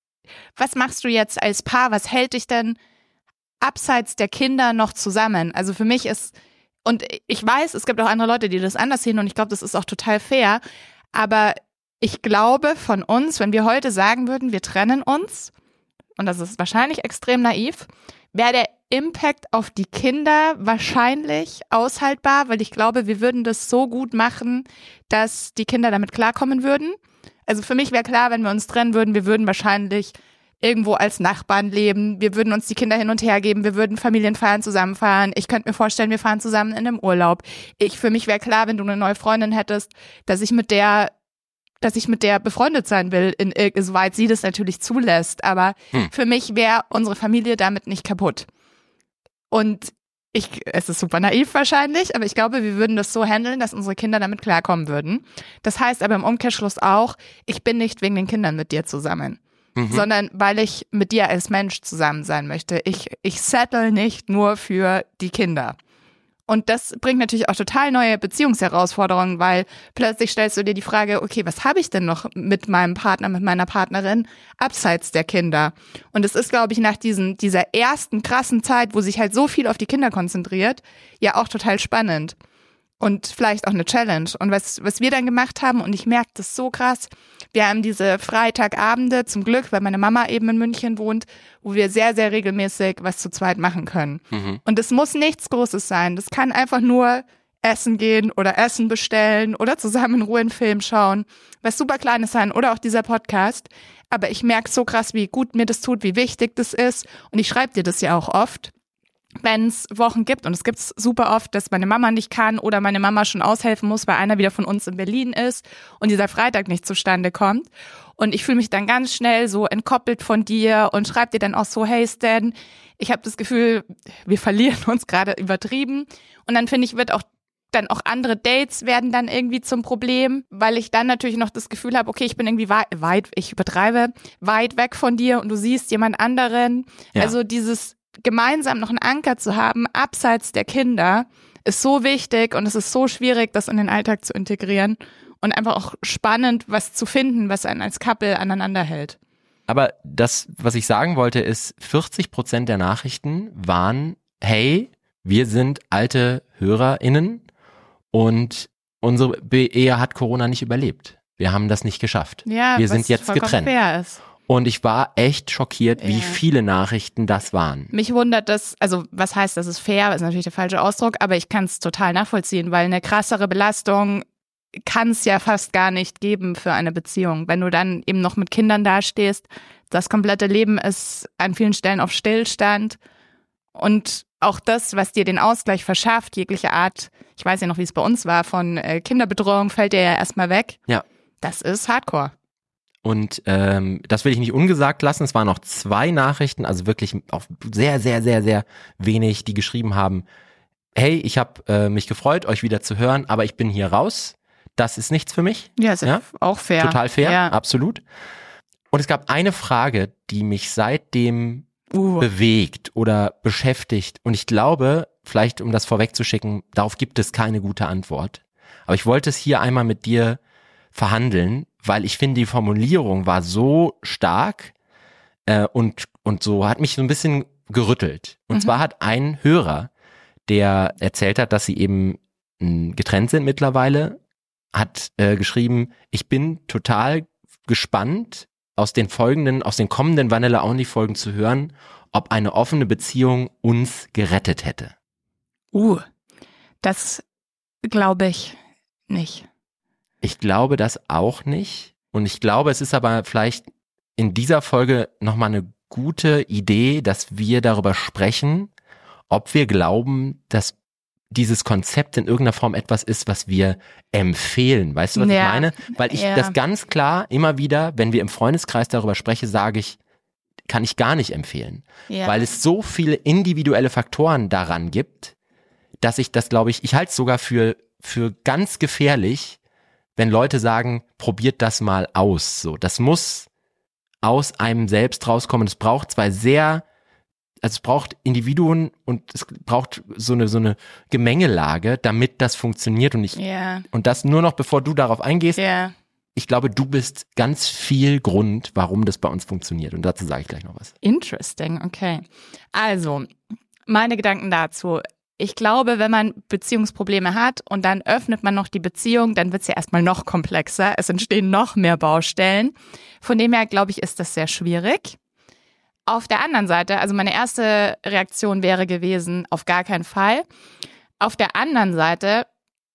als Paar, was hält dich denn abseits der Kinder noch zusammen? Also für mich ist, und ich weiß, es gibt auch andere Leute, die das anders sehen und ich glaube, das ist auch total fair, aber ich glaube von uns, wenn wir heute sagen würden, wir trennen uns, und das ist wahrscheinlich extrem naiv, wäre der Impact auf die Kinder wahrscheinlich aushaltbar, weil ich glaube, wir würden das so gut machen, dass die Kinder damit klarkommen würden. Also für mich wäre klar, wenn wir uns trennen würden, wir würden wahrscheinlich irgendwo als Nachbarn leben, wir würden uns die Kinder hin und her geben, wir würden Familienfeiern zusammenfahren, ich könnte mir vorstellen, wir fahren zusammen in einem Urlaub. Für mich wäre klar, wenn du eine neue Freundin hättest, dass ich mit der befreundet sein will, soweit sie das natürlich zulässt. Aber für mich wäre unsere Familie damit nicht kaputt. Und es ist super naiv wahrscheinlich, aber ich glaube, wir würden das so handeln, dass unsere Kinder damit klarkommen würden. Das heißt aber im Umkehrschluss auch, ich bin nicht wegen den Kindern mit dir zusammen, sondern weil ich mit dir als Mensch zusammen sein möchte. Ich settle nicht nur für die Kinder. Und das bringt natürlich auch total neue Beziehungsherausforderungen, weil plötzlich stellst du dir die Frage, okay, was habe ich denn noch mit meinem Partner, mit meiner Partnerin abseits der Kinder? Und es ist, glaube ich, nach dieser ersten krassen Zeit, wo sich halt so viel auf die Kinder konzentriert, ja auch total spannend. Und vielleicht auch eine Challenge. Und was wir dann gemacht haben, und ich merke das so krass, wir haben diese Freitagabende, zum Glück, weil meine Mama eben in München wohnt, wo wir sehr, sehr regelmäßig was zu zweit machen können. Und es muss nichts Großes sein. Das kann einfach nur essen gehen oder Essen bestellen oder zusammen in Ruhe einen Film schauen, was super Kleines sein oder auch dieser Podcast. Aber ich merke so krass, wie gut mir das tut, wie wichtig das ist. Und ich schreibe dir das ja auch oft, wenn es Wochen gibt, und es gibt es super oft, dass meine Mama nicht kann oder meine Mama schon aushelfen muss, weil einer wieder von uns in Berlin ist und dieser Freitag nicht zustande kommt. Und ich fühle mich dann ganz schnell so entkoppelt von dir und schreibe dir dann auch so, hey Stan, ich habe das Gefühl, wir verlieren uns gerade übertrieben. Und dann finde ich, wird auch dann auch andere Dates werden dann irgendwie zum Problem, weil ich dann natürlich noch das Gefühl habe, okay, ich bin irgendwie weit weg von dir und du siehst jemand anderen. Ja. Also dieses gemeinsam noch einen Anker zu haben, abseits der Kinder, ist so wichtig und es ist so schwierig, das in den Alltag zu integrieren und einfach auch spannend, was zu finden, was einen als Couple aneinander hält. Aber das, was ich sagen wollte, ist, 40% der Nachrichten waren, hey, wir sind alte HörerInnen und unsere Ehe hat Corona nicht überlebt. Wir haben das nicht geschafft. Ja, wir sind jetzt getrennt. Fair ist. Und ich war echt schockiert, wie viele Nachrichten das waren. Mich wundert das, also was heißt, das ist fair, ist natürlich der falsche Ausdruck, aber ich kann es total nachvollziehen, weil eine krassere Belastung kann es ja fast gar nicht geben für eine Beziehung. Wenn du dann eben noch mit Kindern dastehst, das komplette Leben ist an vielen Stellen auf Stillstand und auch das, was dir den Ausgleich verschafft, jegliche Art, ich weiß ja noch, wie es bei uns war, von Kinderbetreuung fällt dir ja erstmal weg. Ja. Das ist Hardcore. Und das will ich nicht ungesagt lassen. Es waren noch 2 Nachrichten, also wirklich auch sehr, sehr, sehr, sehr wenig, die geschrieben haben, hey, ich habe mich gefreut, euch wieder zu hören, aber ich bin hier raus. Das ist nichts für mich. Ja, ist auch fair. Total fair, ja. Absolut. Und es gab eine Frage, die mich seitdem bewegt oder beschäftigt. Und ich glaube, vielleicht um das vorwegzuschicken, darauf gibt es keine gute Antwort. Aber ich wollte es hier einmal mit dir verhandeln, weil ich finde, die Formulierung war so stark und so hat mich so ein bisschen gerüttelt. Und zwar hat ein Hörer, der erzählt hat, dass sie eben getrennt sind mittlerweile, hat geschrieben, ich bin total gespannt, aus den kommenden Vanilla Only Folgen zu hören, ob eine offene Beziehung uns gerettet hätte. Das glaube ich nicht. Ich glaube das auch nicht. Und ich glaube, es ist aber vielleicht in dieser Folge nochmal eine gute Idee, dass wir darüber sprechen, ob wir glauben, dass dieses Konzept in irgendeiner Form etwas ist, was wir empfehlen. Weißt du, was ich meine? Weil ich das ganz klar immer wieder, wenn wir im Freundeskreis darüber sprechen, sage ich, kann ich gar nicht empfehlen. Ja. Weil es so viele individuelle Faktoren daran gibt, dass ich das, glaube ich halte es sogar für ganz gefährlich, wenn Leute sagen, probiert das mal aus. So, das muss aus einem selbst rauskommen. Es braucht es braucht Individuen und es braucht so eine Gemengelage, damit das funktioniert. Und das nur noch, bevor du darauf eingehst, ich glaube, du bist ganz viel Grund, warum das bei uns funktioniert. Und dazu sage ich gleich noch was. Interesting, okay. Also, meine Gedanken dazu. Ich glaube, wenn man Beziehungsprobleme hat und dann öffnet man noch die Beziehung, dann wird es ja erstmal noch komplexer. Es entstehen noch mehr Baustellen. Von dem her, glaube ich, ist das sehr schwierig. Auf der anderen Seite, also meine erste Reaktion wäre gewesen, auf gar keinen Fall. Auf der anderen Seite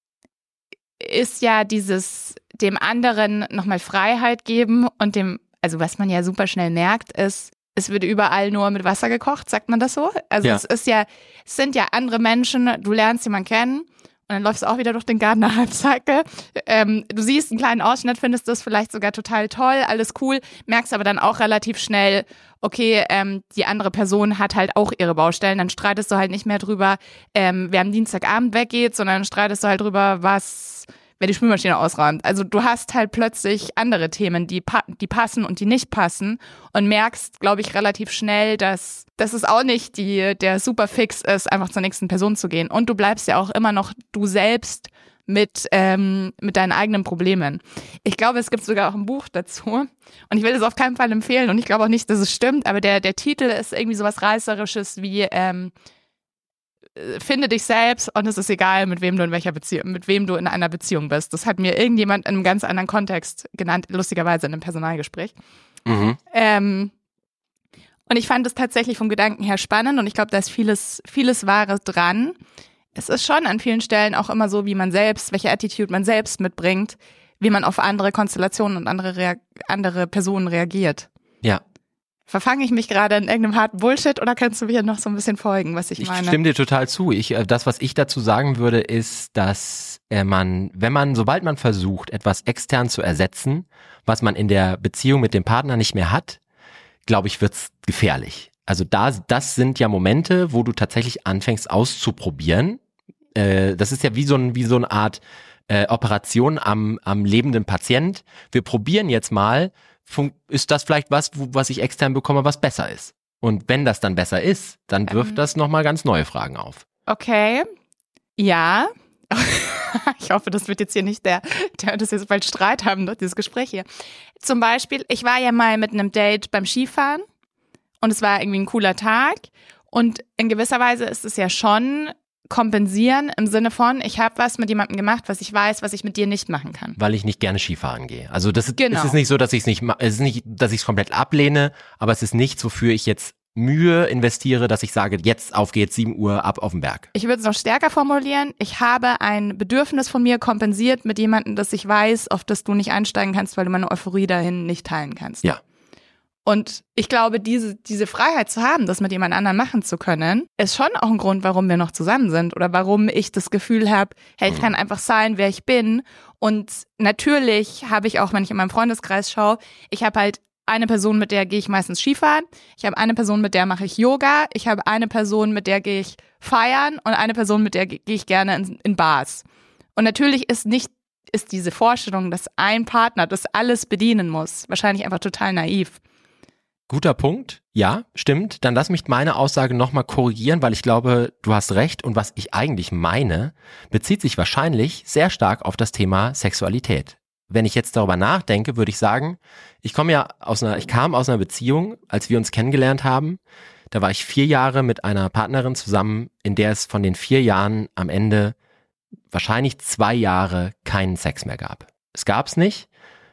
ist ja dieses dem anderen nochmal Freiheit geben und also was man ja super schnell merkt, ist, es wird überall nur mit Wasser gekocht, sagt man das so? Also es sind ja andere Menschen, du lernst jemanden kennen und dann läufst du auch wieder durch den Garten nach Halbzeit. Du siehst einen kleinen Ausschnitt, findest das vielleicht sogar total toll, alles cool, merkst aber dann auch relativ schnell, okay, die andere Person hat halt auch ihre Baustellen, dann streitest du halt nicht mehr drüber, wer am Dienstagabend weggeht, sondern streitest du halt drüber, wer die Spülmaschine ausräumt. Also du hast halt plötzlich andere Themen, die passen und die nicht passen und merkst, glaube ich, relativ schnell, dass es auch nicht der Superfix ist, einfach zur nächsten Person zu gehen. Und du bleibst ja auch immer noch du selbst mit deinen eigenen Problemen. Ich glaube, es gibt sogar auch ein Buch dazu und ich will es auf keinen Fall empfehlen und ich glaube auch nicht, dass es stimmt, aber der Titel ist irgendwie sowas Reißerisches wie finde dich selbst und es ist egal, mit wem du in einer Beziehung bist. Das hat mir irgendjemand in einem ganz anderen Kontext genannt, lustigerweise in einem Personalgespräch. Und ich fand es tatsächlich vom Gedanken her spannend und ich glaube, da ist vieles Wahres dran. Es ist schon an vielen Stellen auch immer so, welche Attitude man selbst mitbringt, wie man auf andere Konstellationen und andere Personen reagiert. Ja. Verfange ich mich gerade in irgendeinem harten Bullshit oder kannst du mir noch so ein bisschen folgen, was ich meine? Ich stimme dir total zu. Das, was ich dazu sagen würde, ist, dass sobald man versucht, etwas extern zu ersetzen, was man in der Beziehung mit dem Partner nicht mehr hat, glaube ich, wird's gefährlich. Also das sind ja Momente, wo du tatsächlich anfängst auszuprobieren. Das ist ja wie so eine Art Operation am lebenden Patient. Wir probieren jetzt mal, ist das vielleicht was ich extern bekomme, was besser ist? Und wenn das dann besser ist, dann wirft das nochmal ganz neue Fragen auf. Okay, ja. Ich hoffe, das wird jetzt hier nicht das jetzt bald Streit haben, dieses Gespräch hier. Zum Beispiel, ich war ja mal mit einem Date beim Skifahren und es war irgendwie ein cooler Tag und in gewisser Weise ist es ja schon kompensieren im Sinne von, ich habe was mit jemandem gemacht, was ich weiß, was ich mit dir nicht machen kann. Weil ich nicht gerne Skifahren gehe. Also es ist nicht so, dass ich es komplett ablehne, aber es ist nichts, wofür ich jetzt Mühe investiere, dass ich sage, jetzt auf geht's, 7 Uhr ab auf den Berg. Ich würde es noch stärker formulieren. Ich habe ein Bedürfnis von mir kompensiert mit jemandem, das ich weiß, auf das du nicht einsteigen kannst, weil du meine Euphorie dahin nicht teilen kannst. Ja. Und ich glaube, diese Freiheit zu haben, das mit jemand anderem machen zu können, ist schon auch ein Grund, warum wir noch zusammen sind oder warum ich das Gefühl habe, hey, ich kann einfach sein, wer ich bin. Und natürlich habe ich auch, wenn ich in meinem Freundeskreis schaue, ich habe halt eine Person, mit der gehe ich meistens Skifahren. Ich habe eine Person, mit der mache ich Yoga. Ich habe eine Person, mit der gehe ich feiern und eine Person, mit der gehe ich gerne in Bars. Und natürlich ist diese Vorstellung, dass ein Partner das alles bedienen muss, wahrscheinlich einfach total naiv. Guter Punkt, ja, stimmt. Dann lass mich meine Aussage nochmal korrigieren, weil ich glaube, du hast recht und was ich eigentlich meine, bezieht sich wahrscheinlich sehr stark auf das Thema Sexualität. Wenn ich jetzt darüber nachdenke, würde ich sagen, ich kam aus einer Beziehung, als wir uns kennengelernt haben. Da war ich 4 Jahre mit einer Partnerin zusammen, in der es von den 4 Jahren am Ende wahrscheinlich 2 Jahre keinen Sex mehr gab. Es gab's nicht.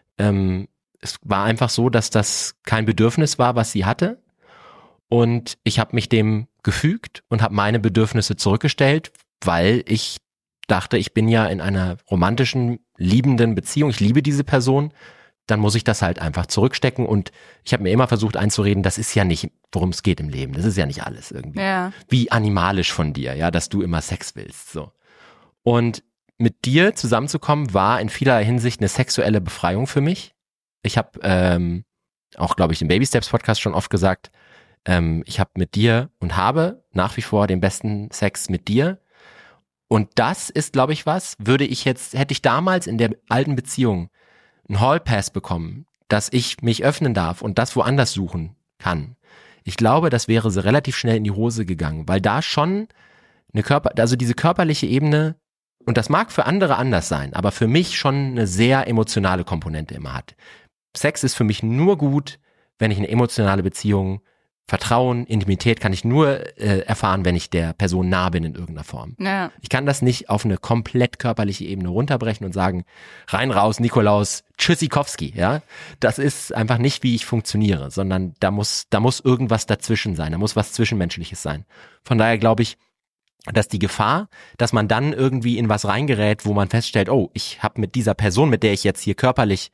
Es war einfach so, dass das kein Bedürfnis war, was sie hatte. Und ich habe mich dem gefügt und habe meine Bedürfnisse zurückgestellt, weil ich dachte, ich bin ja in einer romantischen, liebenden Beziehung. Ich liebe diese Person. Dann muss ich das halt einfach zurückstecken. Und ich habe mir immer versucht einzureden, das ist ja nicht, worum es geht im Leben. Das ist ja nicht alles irgendwie. Ja. Wie animalisch von dir, ja, dass du immer Sex willst. So. Und mit dir zusammenzukommen, war in vielerlei Hinsicht eine sexuelle Befreiung für mich. Ich habe auch, glaube ich, im Baby Steps Podcast schon oft gesagt, ich habe mit dir und habe nach wie vor den besten Sex mit dir. Und das ist, glaube ich, hätte ich damals in der alten Beziehung einen Hall-Pass bekommen, dass ich mich öffnen darf und das woanders suchen kann. Ich glaube, das wäre so relativ schnell in die Hose gegangen, weil da schon diese körperliche Ebene, und das mag für andere anders sein, aber für mich schon eine sehr emotionale Komponente immer hat. Sex ist für mich nur gut, wenn ich eine emotionale Beziehung, Vertrauen, Intimität kann ich nur erfahren, wenn ich der Person nah bin in irgendeiner Form. Ja. Ich kann das nicht auf eine komplett körperliche Ebene runterbrechen und sagen, rein, raus, Nikolaus, Tschüssikowski, ja. Das ist einfach nicht, wie ich funktioniere, sondern da muss irgendwas dazwischen sein, da muss was Zwischenmenschliches sein. Von daher glaube ich, dass die Gefahr, dass man dann irgendwie in was reingerät, wo man feststellt, oh, ich habe mit dieser Person, mit der ich jetzt hier körperlich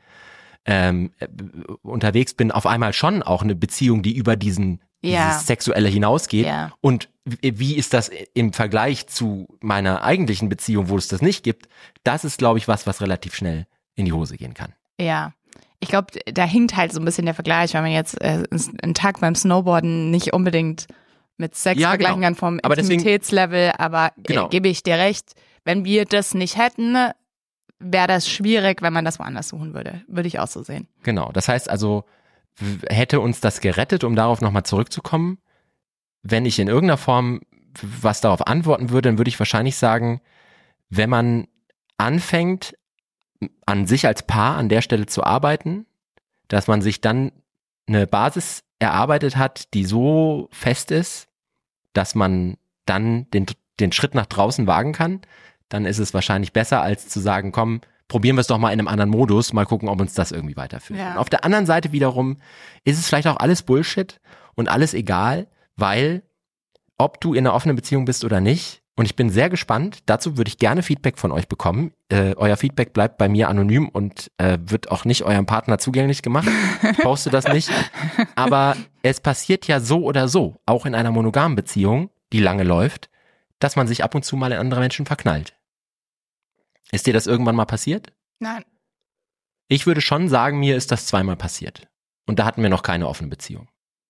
unterwegs bin, auf einmal schon auch eine Beziehung, die über dieses Sexuelle hinausgeht. Ja. Und wie ist das im Vergleich zu meiner eigentlichen Beziehung, wo es das nicht gibt? Das ist, glaube ich, was relativ schnell in die Hose gehen kann. Ja. Ich glaube, da hinkt halt so ein bisschen der Vergleich, weil man jetzt einen Tag beim Snowboarden nicht unbedingt mit Sex vergleichen kann vom Intimitätslevel, aber gebe ich dir recht, wenn wir das nicht hätten, wäre das schwierig, wenn man das woanders suchen würde. Würde ich auch so sehen. Genau, das heißt also, hätte uns das gerettet, um darauf nochmal zurückzukommen, wenn ich in irgendeiner Form was darauf antworten würde, dann würde ich wahrscheinlich sagen, wenn man anfängt, an sich als Paar an der Stelle zu arbeiten, dass man sich dann eine Basis erarbeitet hat, die so fest ist, dass man dann den Schritt nach draußen wagen kann, dann ist es wahrscheinlich besser, als zu sagen, komm, probieren wir es doch mal in einem anderen Modus, mal gucken, ob uns das irgendwie weiterführt. Ja. Und auf der anderen Seite wiederum ist es vielleicht auch alles Bullshit und alles egal, weil ob du in einer offenen Beziehung bist oder nicht, und ich bin sehr gespannt, dazu würde ich gerne Feedback von euch bekommen. Euer Feedback bleibt bei mir anonym und wird auch nicht eurem Partner zugänglich gemacht. Ich poste das nicht. Aber es passiert ja so oder so, auch in einer monogamen Beziehung, die lange läuft, dass man sich ab und zu mal in andere Menschen verknallt. Ist dir das irgendwann mal passiert? Nein. Ich würde schon sagen, mir ist das 2-mal passiert. Und da hatten wir noch keine offene Beziehung.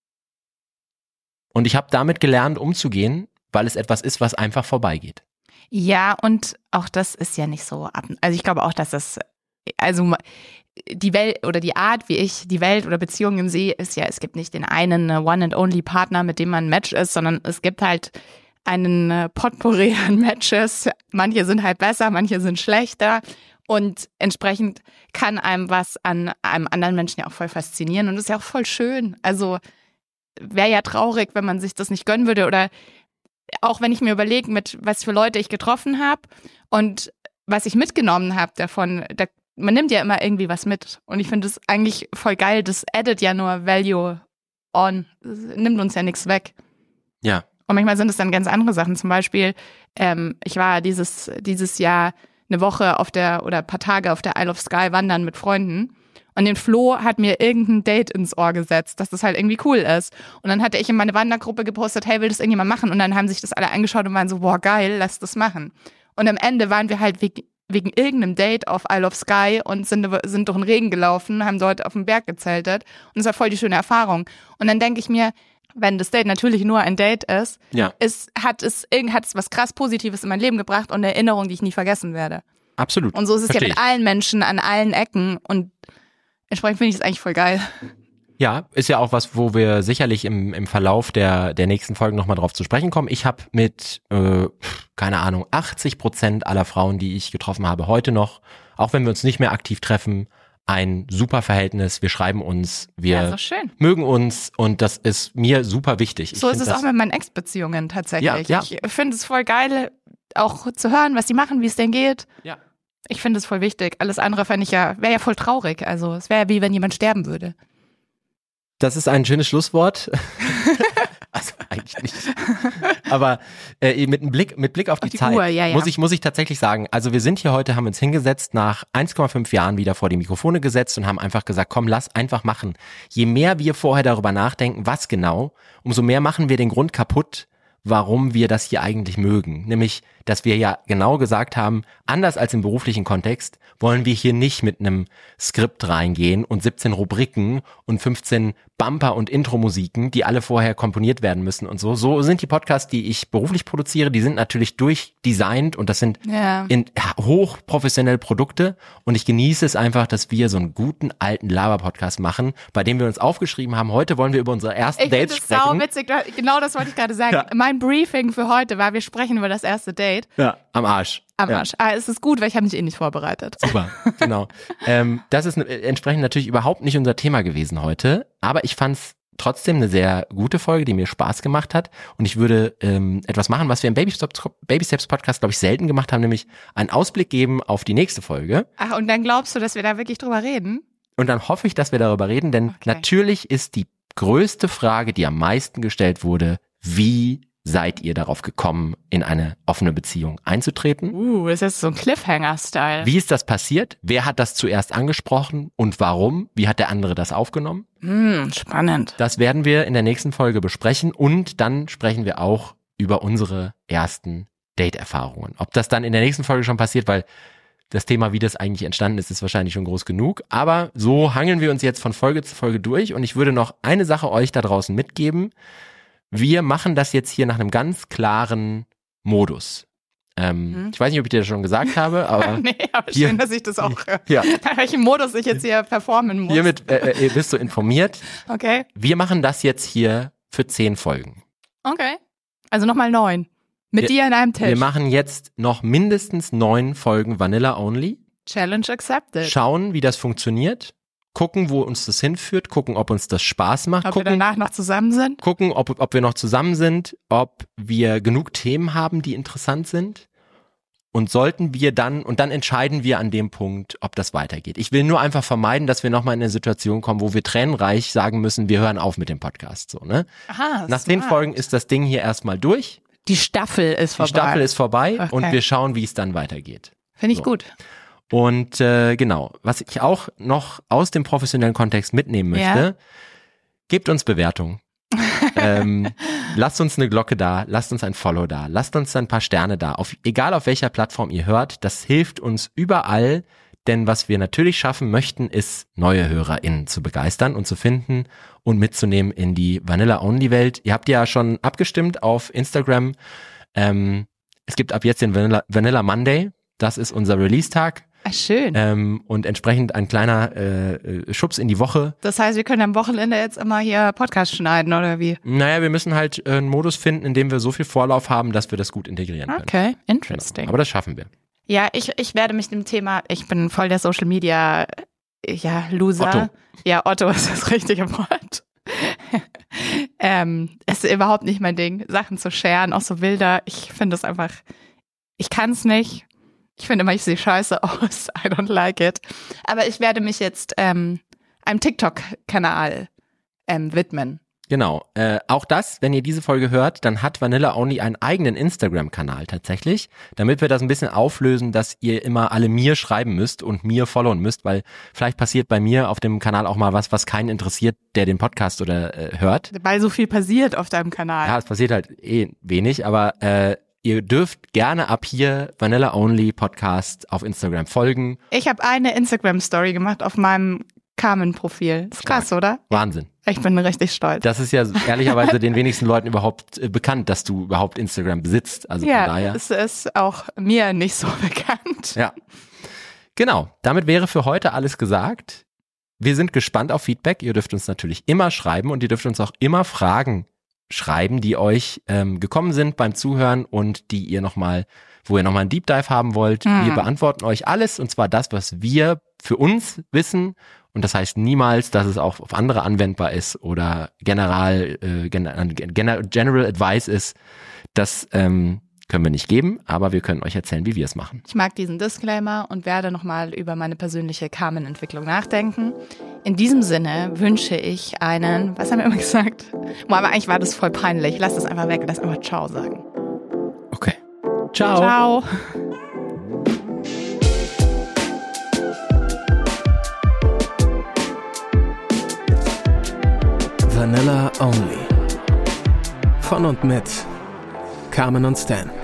Und ich habe damit gelernt, umzugehen, weil es etwas ist, was einfach vorbeigeht. Ja, und auch das ist ja nicht so. Also ich glaube auch, dass das, also die Welt oder die Art, wie ich die Welt oder Beziehungen sehe, ist ja, es gibt nicht den einen One-and-Only-Partner, mit dem man ein Match ist, sondern es gibt halt einen Potpourri an Matches. Manche sind halt besser, manche sind schlechter. Und entsprechend kann einem was an einem anderen Menschen ja auch voll faszinieren. Und das ist ja auch voll schön. Also wäre ja traurig, wenn man sich das nicht gönnen würde. Oder auch wenn ich mir überlege, mit was für Leute ich getroffen habe und was ich mitgenommen habe davon. Man nimmt ja immer irgendwie was mit. Und ich finde das eigentlich voll geil. Das addet ja nur Value on. Das nimmt uns ja nichts weg. Ja. Und manchmal sind es dann ganz andere Sachen. Zum Beispiel, ich war dieses Jahr eine Woche oder ein paar Tage auf der Isle of Skye wandern mit Freunden. Und den Flo hat mir irgendein Date ins Ohr gesetzt, dass das halt irgendwie cool ist. Und dann hatte ich in meine Wandergruppe gepostet, hey, will das irgendjemand machen? Und dann haben sich das alle angeschaut und waren so, boah, geil, lass das machen. Und am Ende waren wir halt wegen irgendeinem Date auf Isle of Skye und sind durch den Regen gelaufen, haben dort auf dem Berg gezeltet. Und es war voll die schöne Erfahrung. Und dann denke ich mir, wenn das Date natürlich nur ein Date ist, hat es was krass Positives in mein Leben gebracht und eine Erinnerung, die ich nie vergessen werde. Absolut. Und so ist es ja mit allen Menschen an allen Ecken und entsprechend finde ich es eigentlich voll geil. Ja, ist ja auch was, wo wir sicherlich im Verlauf der nächsten Folgen nochmal drauf zu sprechen kommen. Ich habe mit, 80% aller Frauen, die ich getroffen habe, heute noch, auch wenn wir uns nicht mehr aktiv treffen, ein super Verhältnis. Wir schreiben uns, wir mögen uns und das ist mir super wichtig. So ist es auch mit meinen Ex-Beziehungen tatsächlich. Ja. Ich finde es voll geil, auch zu hören, was die machen, wie es denen geht. Ja. Ich finde es voll wichtig. Alles andere wäre ja voll traurig. Also es wäre ja wie wenn jemand sterben würde. Das ist ein schönes Schlusswort. Also eigentlich nicht. Aber mit Blick auf die Zeit Uhr, muss ich tatsächlich sagen, also wir sind hier heute, haben uns hingesetzt, nach 1,5 Jahren wieder vor die Mikrofone gesetzt und haben einfach gesagt, komm, lass einfach machen. Je mehr wir vorher darüber nachdenken, was genau, umso mehr machen wir den Grund kaputt, warum wir das hier eigentlich mögen. Nämlich, dass wir ja genau gesagt haben, anders als im beruflichen Kontext, wollen wir hier nicht mit einem Skript reingehen und 17 Rubriken und 15 Bumper und Intro-Musiken, die alle vorher komponiert werden müssen und so. So sind die Podcasts, die ich beruflich produziere, die sind natürlich durchdesignt und das sind hochprofessionelle Produkte und ich genieße es einfach, dass wir so einen guten alten Laber-Podcast machen, bei dem wir uns aufgeschrieben haben, heute wollen wir über unsere ersten Dates sprechen. Ich finde das sauwitzig, genau das wollte ich gerade sagen. Ja. Mein Briefing für heute war, wir sprechen über das erste Date. Ja, am Arsch. Es ist gut, weil ich habe mich nicht vorbereitet. Super, genau. Das ist entsprechend natürlich überhaupt nicht unser Thema gewesen heute, aber ich fand es trotzdem eine sehr gute Folge, die mir Spaß gemacht hat und ich würde etwas machen, was wir im Baby Steps Podcast, glaube ich, selten gemacht haben, nämlich einen Ausblick geben auf die nächste Folge. Ach, und dann glaubst du, dass wir da wirklich drüber reden? Und dann hoffe ich, dass wir darüber reden, denn natürlich ist die größte Frage, die am meisten gestellt wurde, wie seid ihr darauf gekommen, in eine offene Beziehung einzutreten? Das ist so ein Cliffhanger-Style. Wie ist das passiert? Wer hat das zuerst angesprochen und warum? Wie hat der andere das aufgenommen? Spannend. Das werden wir in der nächsten Folge besprechen und dann sprechen wir auch über unsere ersten Date-Erfahrungen. Ob das dann in der nächsten Folge schon passiert, weil das Thema, wie das eigentlich entstanden ist, ist wahrscheinlich schon groß genug. Aber so hangeln wir uns jetzt von Folge zu Folge durch und ich würde noch eine Sache euch da draußen mitgeben. Wir machen das jetzt hier nach einem ganz klaren Modus. Ich weiß nicht, ob ich dir das schon gesagt habe, aber nee, aber schön, dass ich das auch welchen Modus ich jetzt hier performen muss. Hiermit bist du informiert. Okay. Wir machen das jetzt hier für 10 Folgen. Okay. Also nochmal 9. Mit dir an einem Tisch. Wir machen jetzt noch mindestens 9 Folgen Vanilla Only. Challenge accepted. Schauen, wie das funktioniert. Gucken, wo uns das hinführt, gucken, ob uns das Spaß macht. Ob wir danach noch zusammen sind. Gucken, ob wir noch zusammen sind, ob wir genug Themen haben, die interessant sind. Und sollten wir dann entscheiden wir an dem Punkt, ob das weitergeht. Ich will nur einfach vermeiden, dass wir nochmal in eine Situation kommen, wo wir tränenreich sagen müssen, wir hören auf mit dem Podcast. So, ne? Aha, nach 10 Folgen ist das Ding hier erstmal durch. Die Staffel ist vorbei. Okay. Und wir schauen, wie es dann weitergeht. Finde ich gut. Und genau, was ich auch noch aus dem professionellen Kontext mitnehmen möchte, gebt uns Bewertungen. Lasst uns eine Glocke da, lasst uns ein Follow da, lasst uns ein paar Sterne da, egal auf welcher Plattform ihr hört, das hilft uns überall, denn was wir natürlich schaffen möchten, ist, neue HörerInnen zu begeistern und zu finden und mitzunehmen in die Vanilla-Only-Welt. Ihr habt ja schon abgestimmt auf Instagram, es gibt ab jetzt den Vanilla Monday, das ist unser Release-Tag. Ach, schön. Und entsprechend ein kleiner Schubs in die Woche. Das heißt, wir können am Wochenende jetzt immer hier Podcast schneiden, oder wie? Naja, wir müssen halt einen Modus finden, in dem wir so viel Vorlauf haben, dass wir das gut integrieren können. Okay, interesting. Genau. Aber das schaffen wir. Ja, ich werde mich dem Thema, ich bin voll der Social Media, Loser. Otto. Ja, Otto ist das richtige Wort. Es ist überhaupt nicht mein Ding, Sachen zu sharen, auch so Bilder. Ich finde das einfach, ich kann es nicht. Ich finde immer, ich sehe scheiße aus. I don't like it. Aber ich werde mich jetzt einem TikTok-Kanal widmen. Genau. Auch das, wenn ihr diese Folge hört, dann hat Vanilla Only einen eigenen Instagram-Kanal tatsächlich, damit wir das ein bisschen auflösen, dass ihr immer alle mir schreiben müsst und mir followen müsst, weil vielleicht passiert bei mir auf dem Kanal auch mal was keinen interessiert, der den Podcast oder hört. Weil so viel passiert auf deinem Kanal. Ja, es passiert halt wenig, aber ihr dürft gerne ab hier Vanilla Only Podcast auf Instagram folgen. Ich habe eine Instagram-Story gemacht auf meinem Carmen-Profil. Ist krass, oder? Wahnsinn. Ich bin richtig stolz. Das ist ja ehrlicherweise den wenigsten Leuten überhaupt bekannt, dass du überhaupt Instagram besitzt. Also ja, von daher. Es ist auch mir nicht so bekannt. Ja. Genau. Damit wäre für heute alles gesagt. Wir sind gespannt auf Feedback. Ihr dürft uns natürlich immer schreiben und ihr dürft uns auch immer Fragen schreiben, die euch gekommen sind beim Zuhören und wo ihr nochmal einen Deep Dive haben wollt. Wir beantworten euch alles und zwar das, was wir für uns wissen. Und das heißt niemals, dass es auch auf andere anwendbar ist oder General Advice ist. Das können wir nicht geben, aber wir können euch erzählen, wie wir es machen. Ich mag diesen Disclaimer und werde nochmal über meine persönliche Carmen-Entwicklung nachdenken. In diesem Sinne wünsche ich einen, was haben wir immer gesagt? Aber eigentlich war das voll peinlich. Lass das einfach weg, lass einfach Ciao sagen. Okay. Ciao. Ciao. Vanilla Only. Von und mit Carmen und Stan.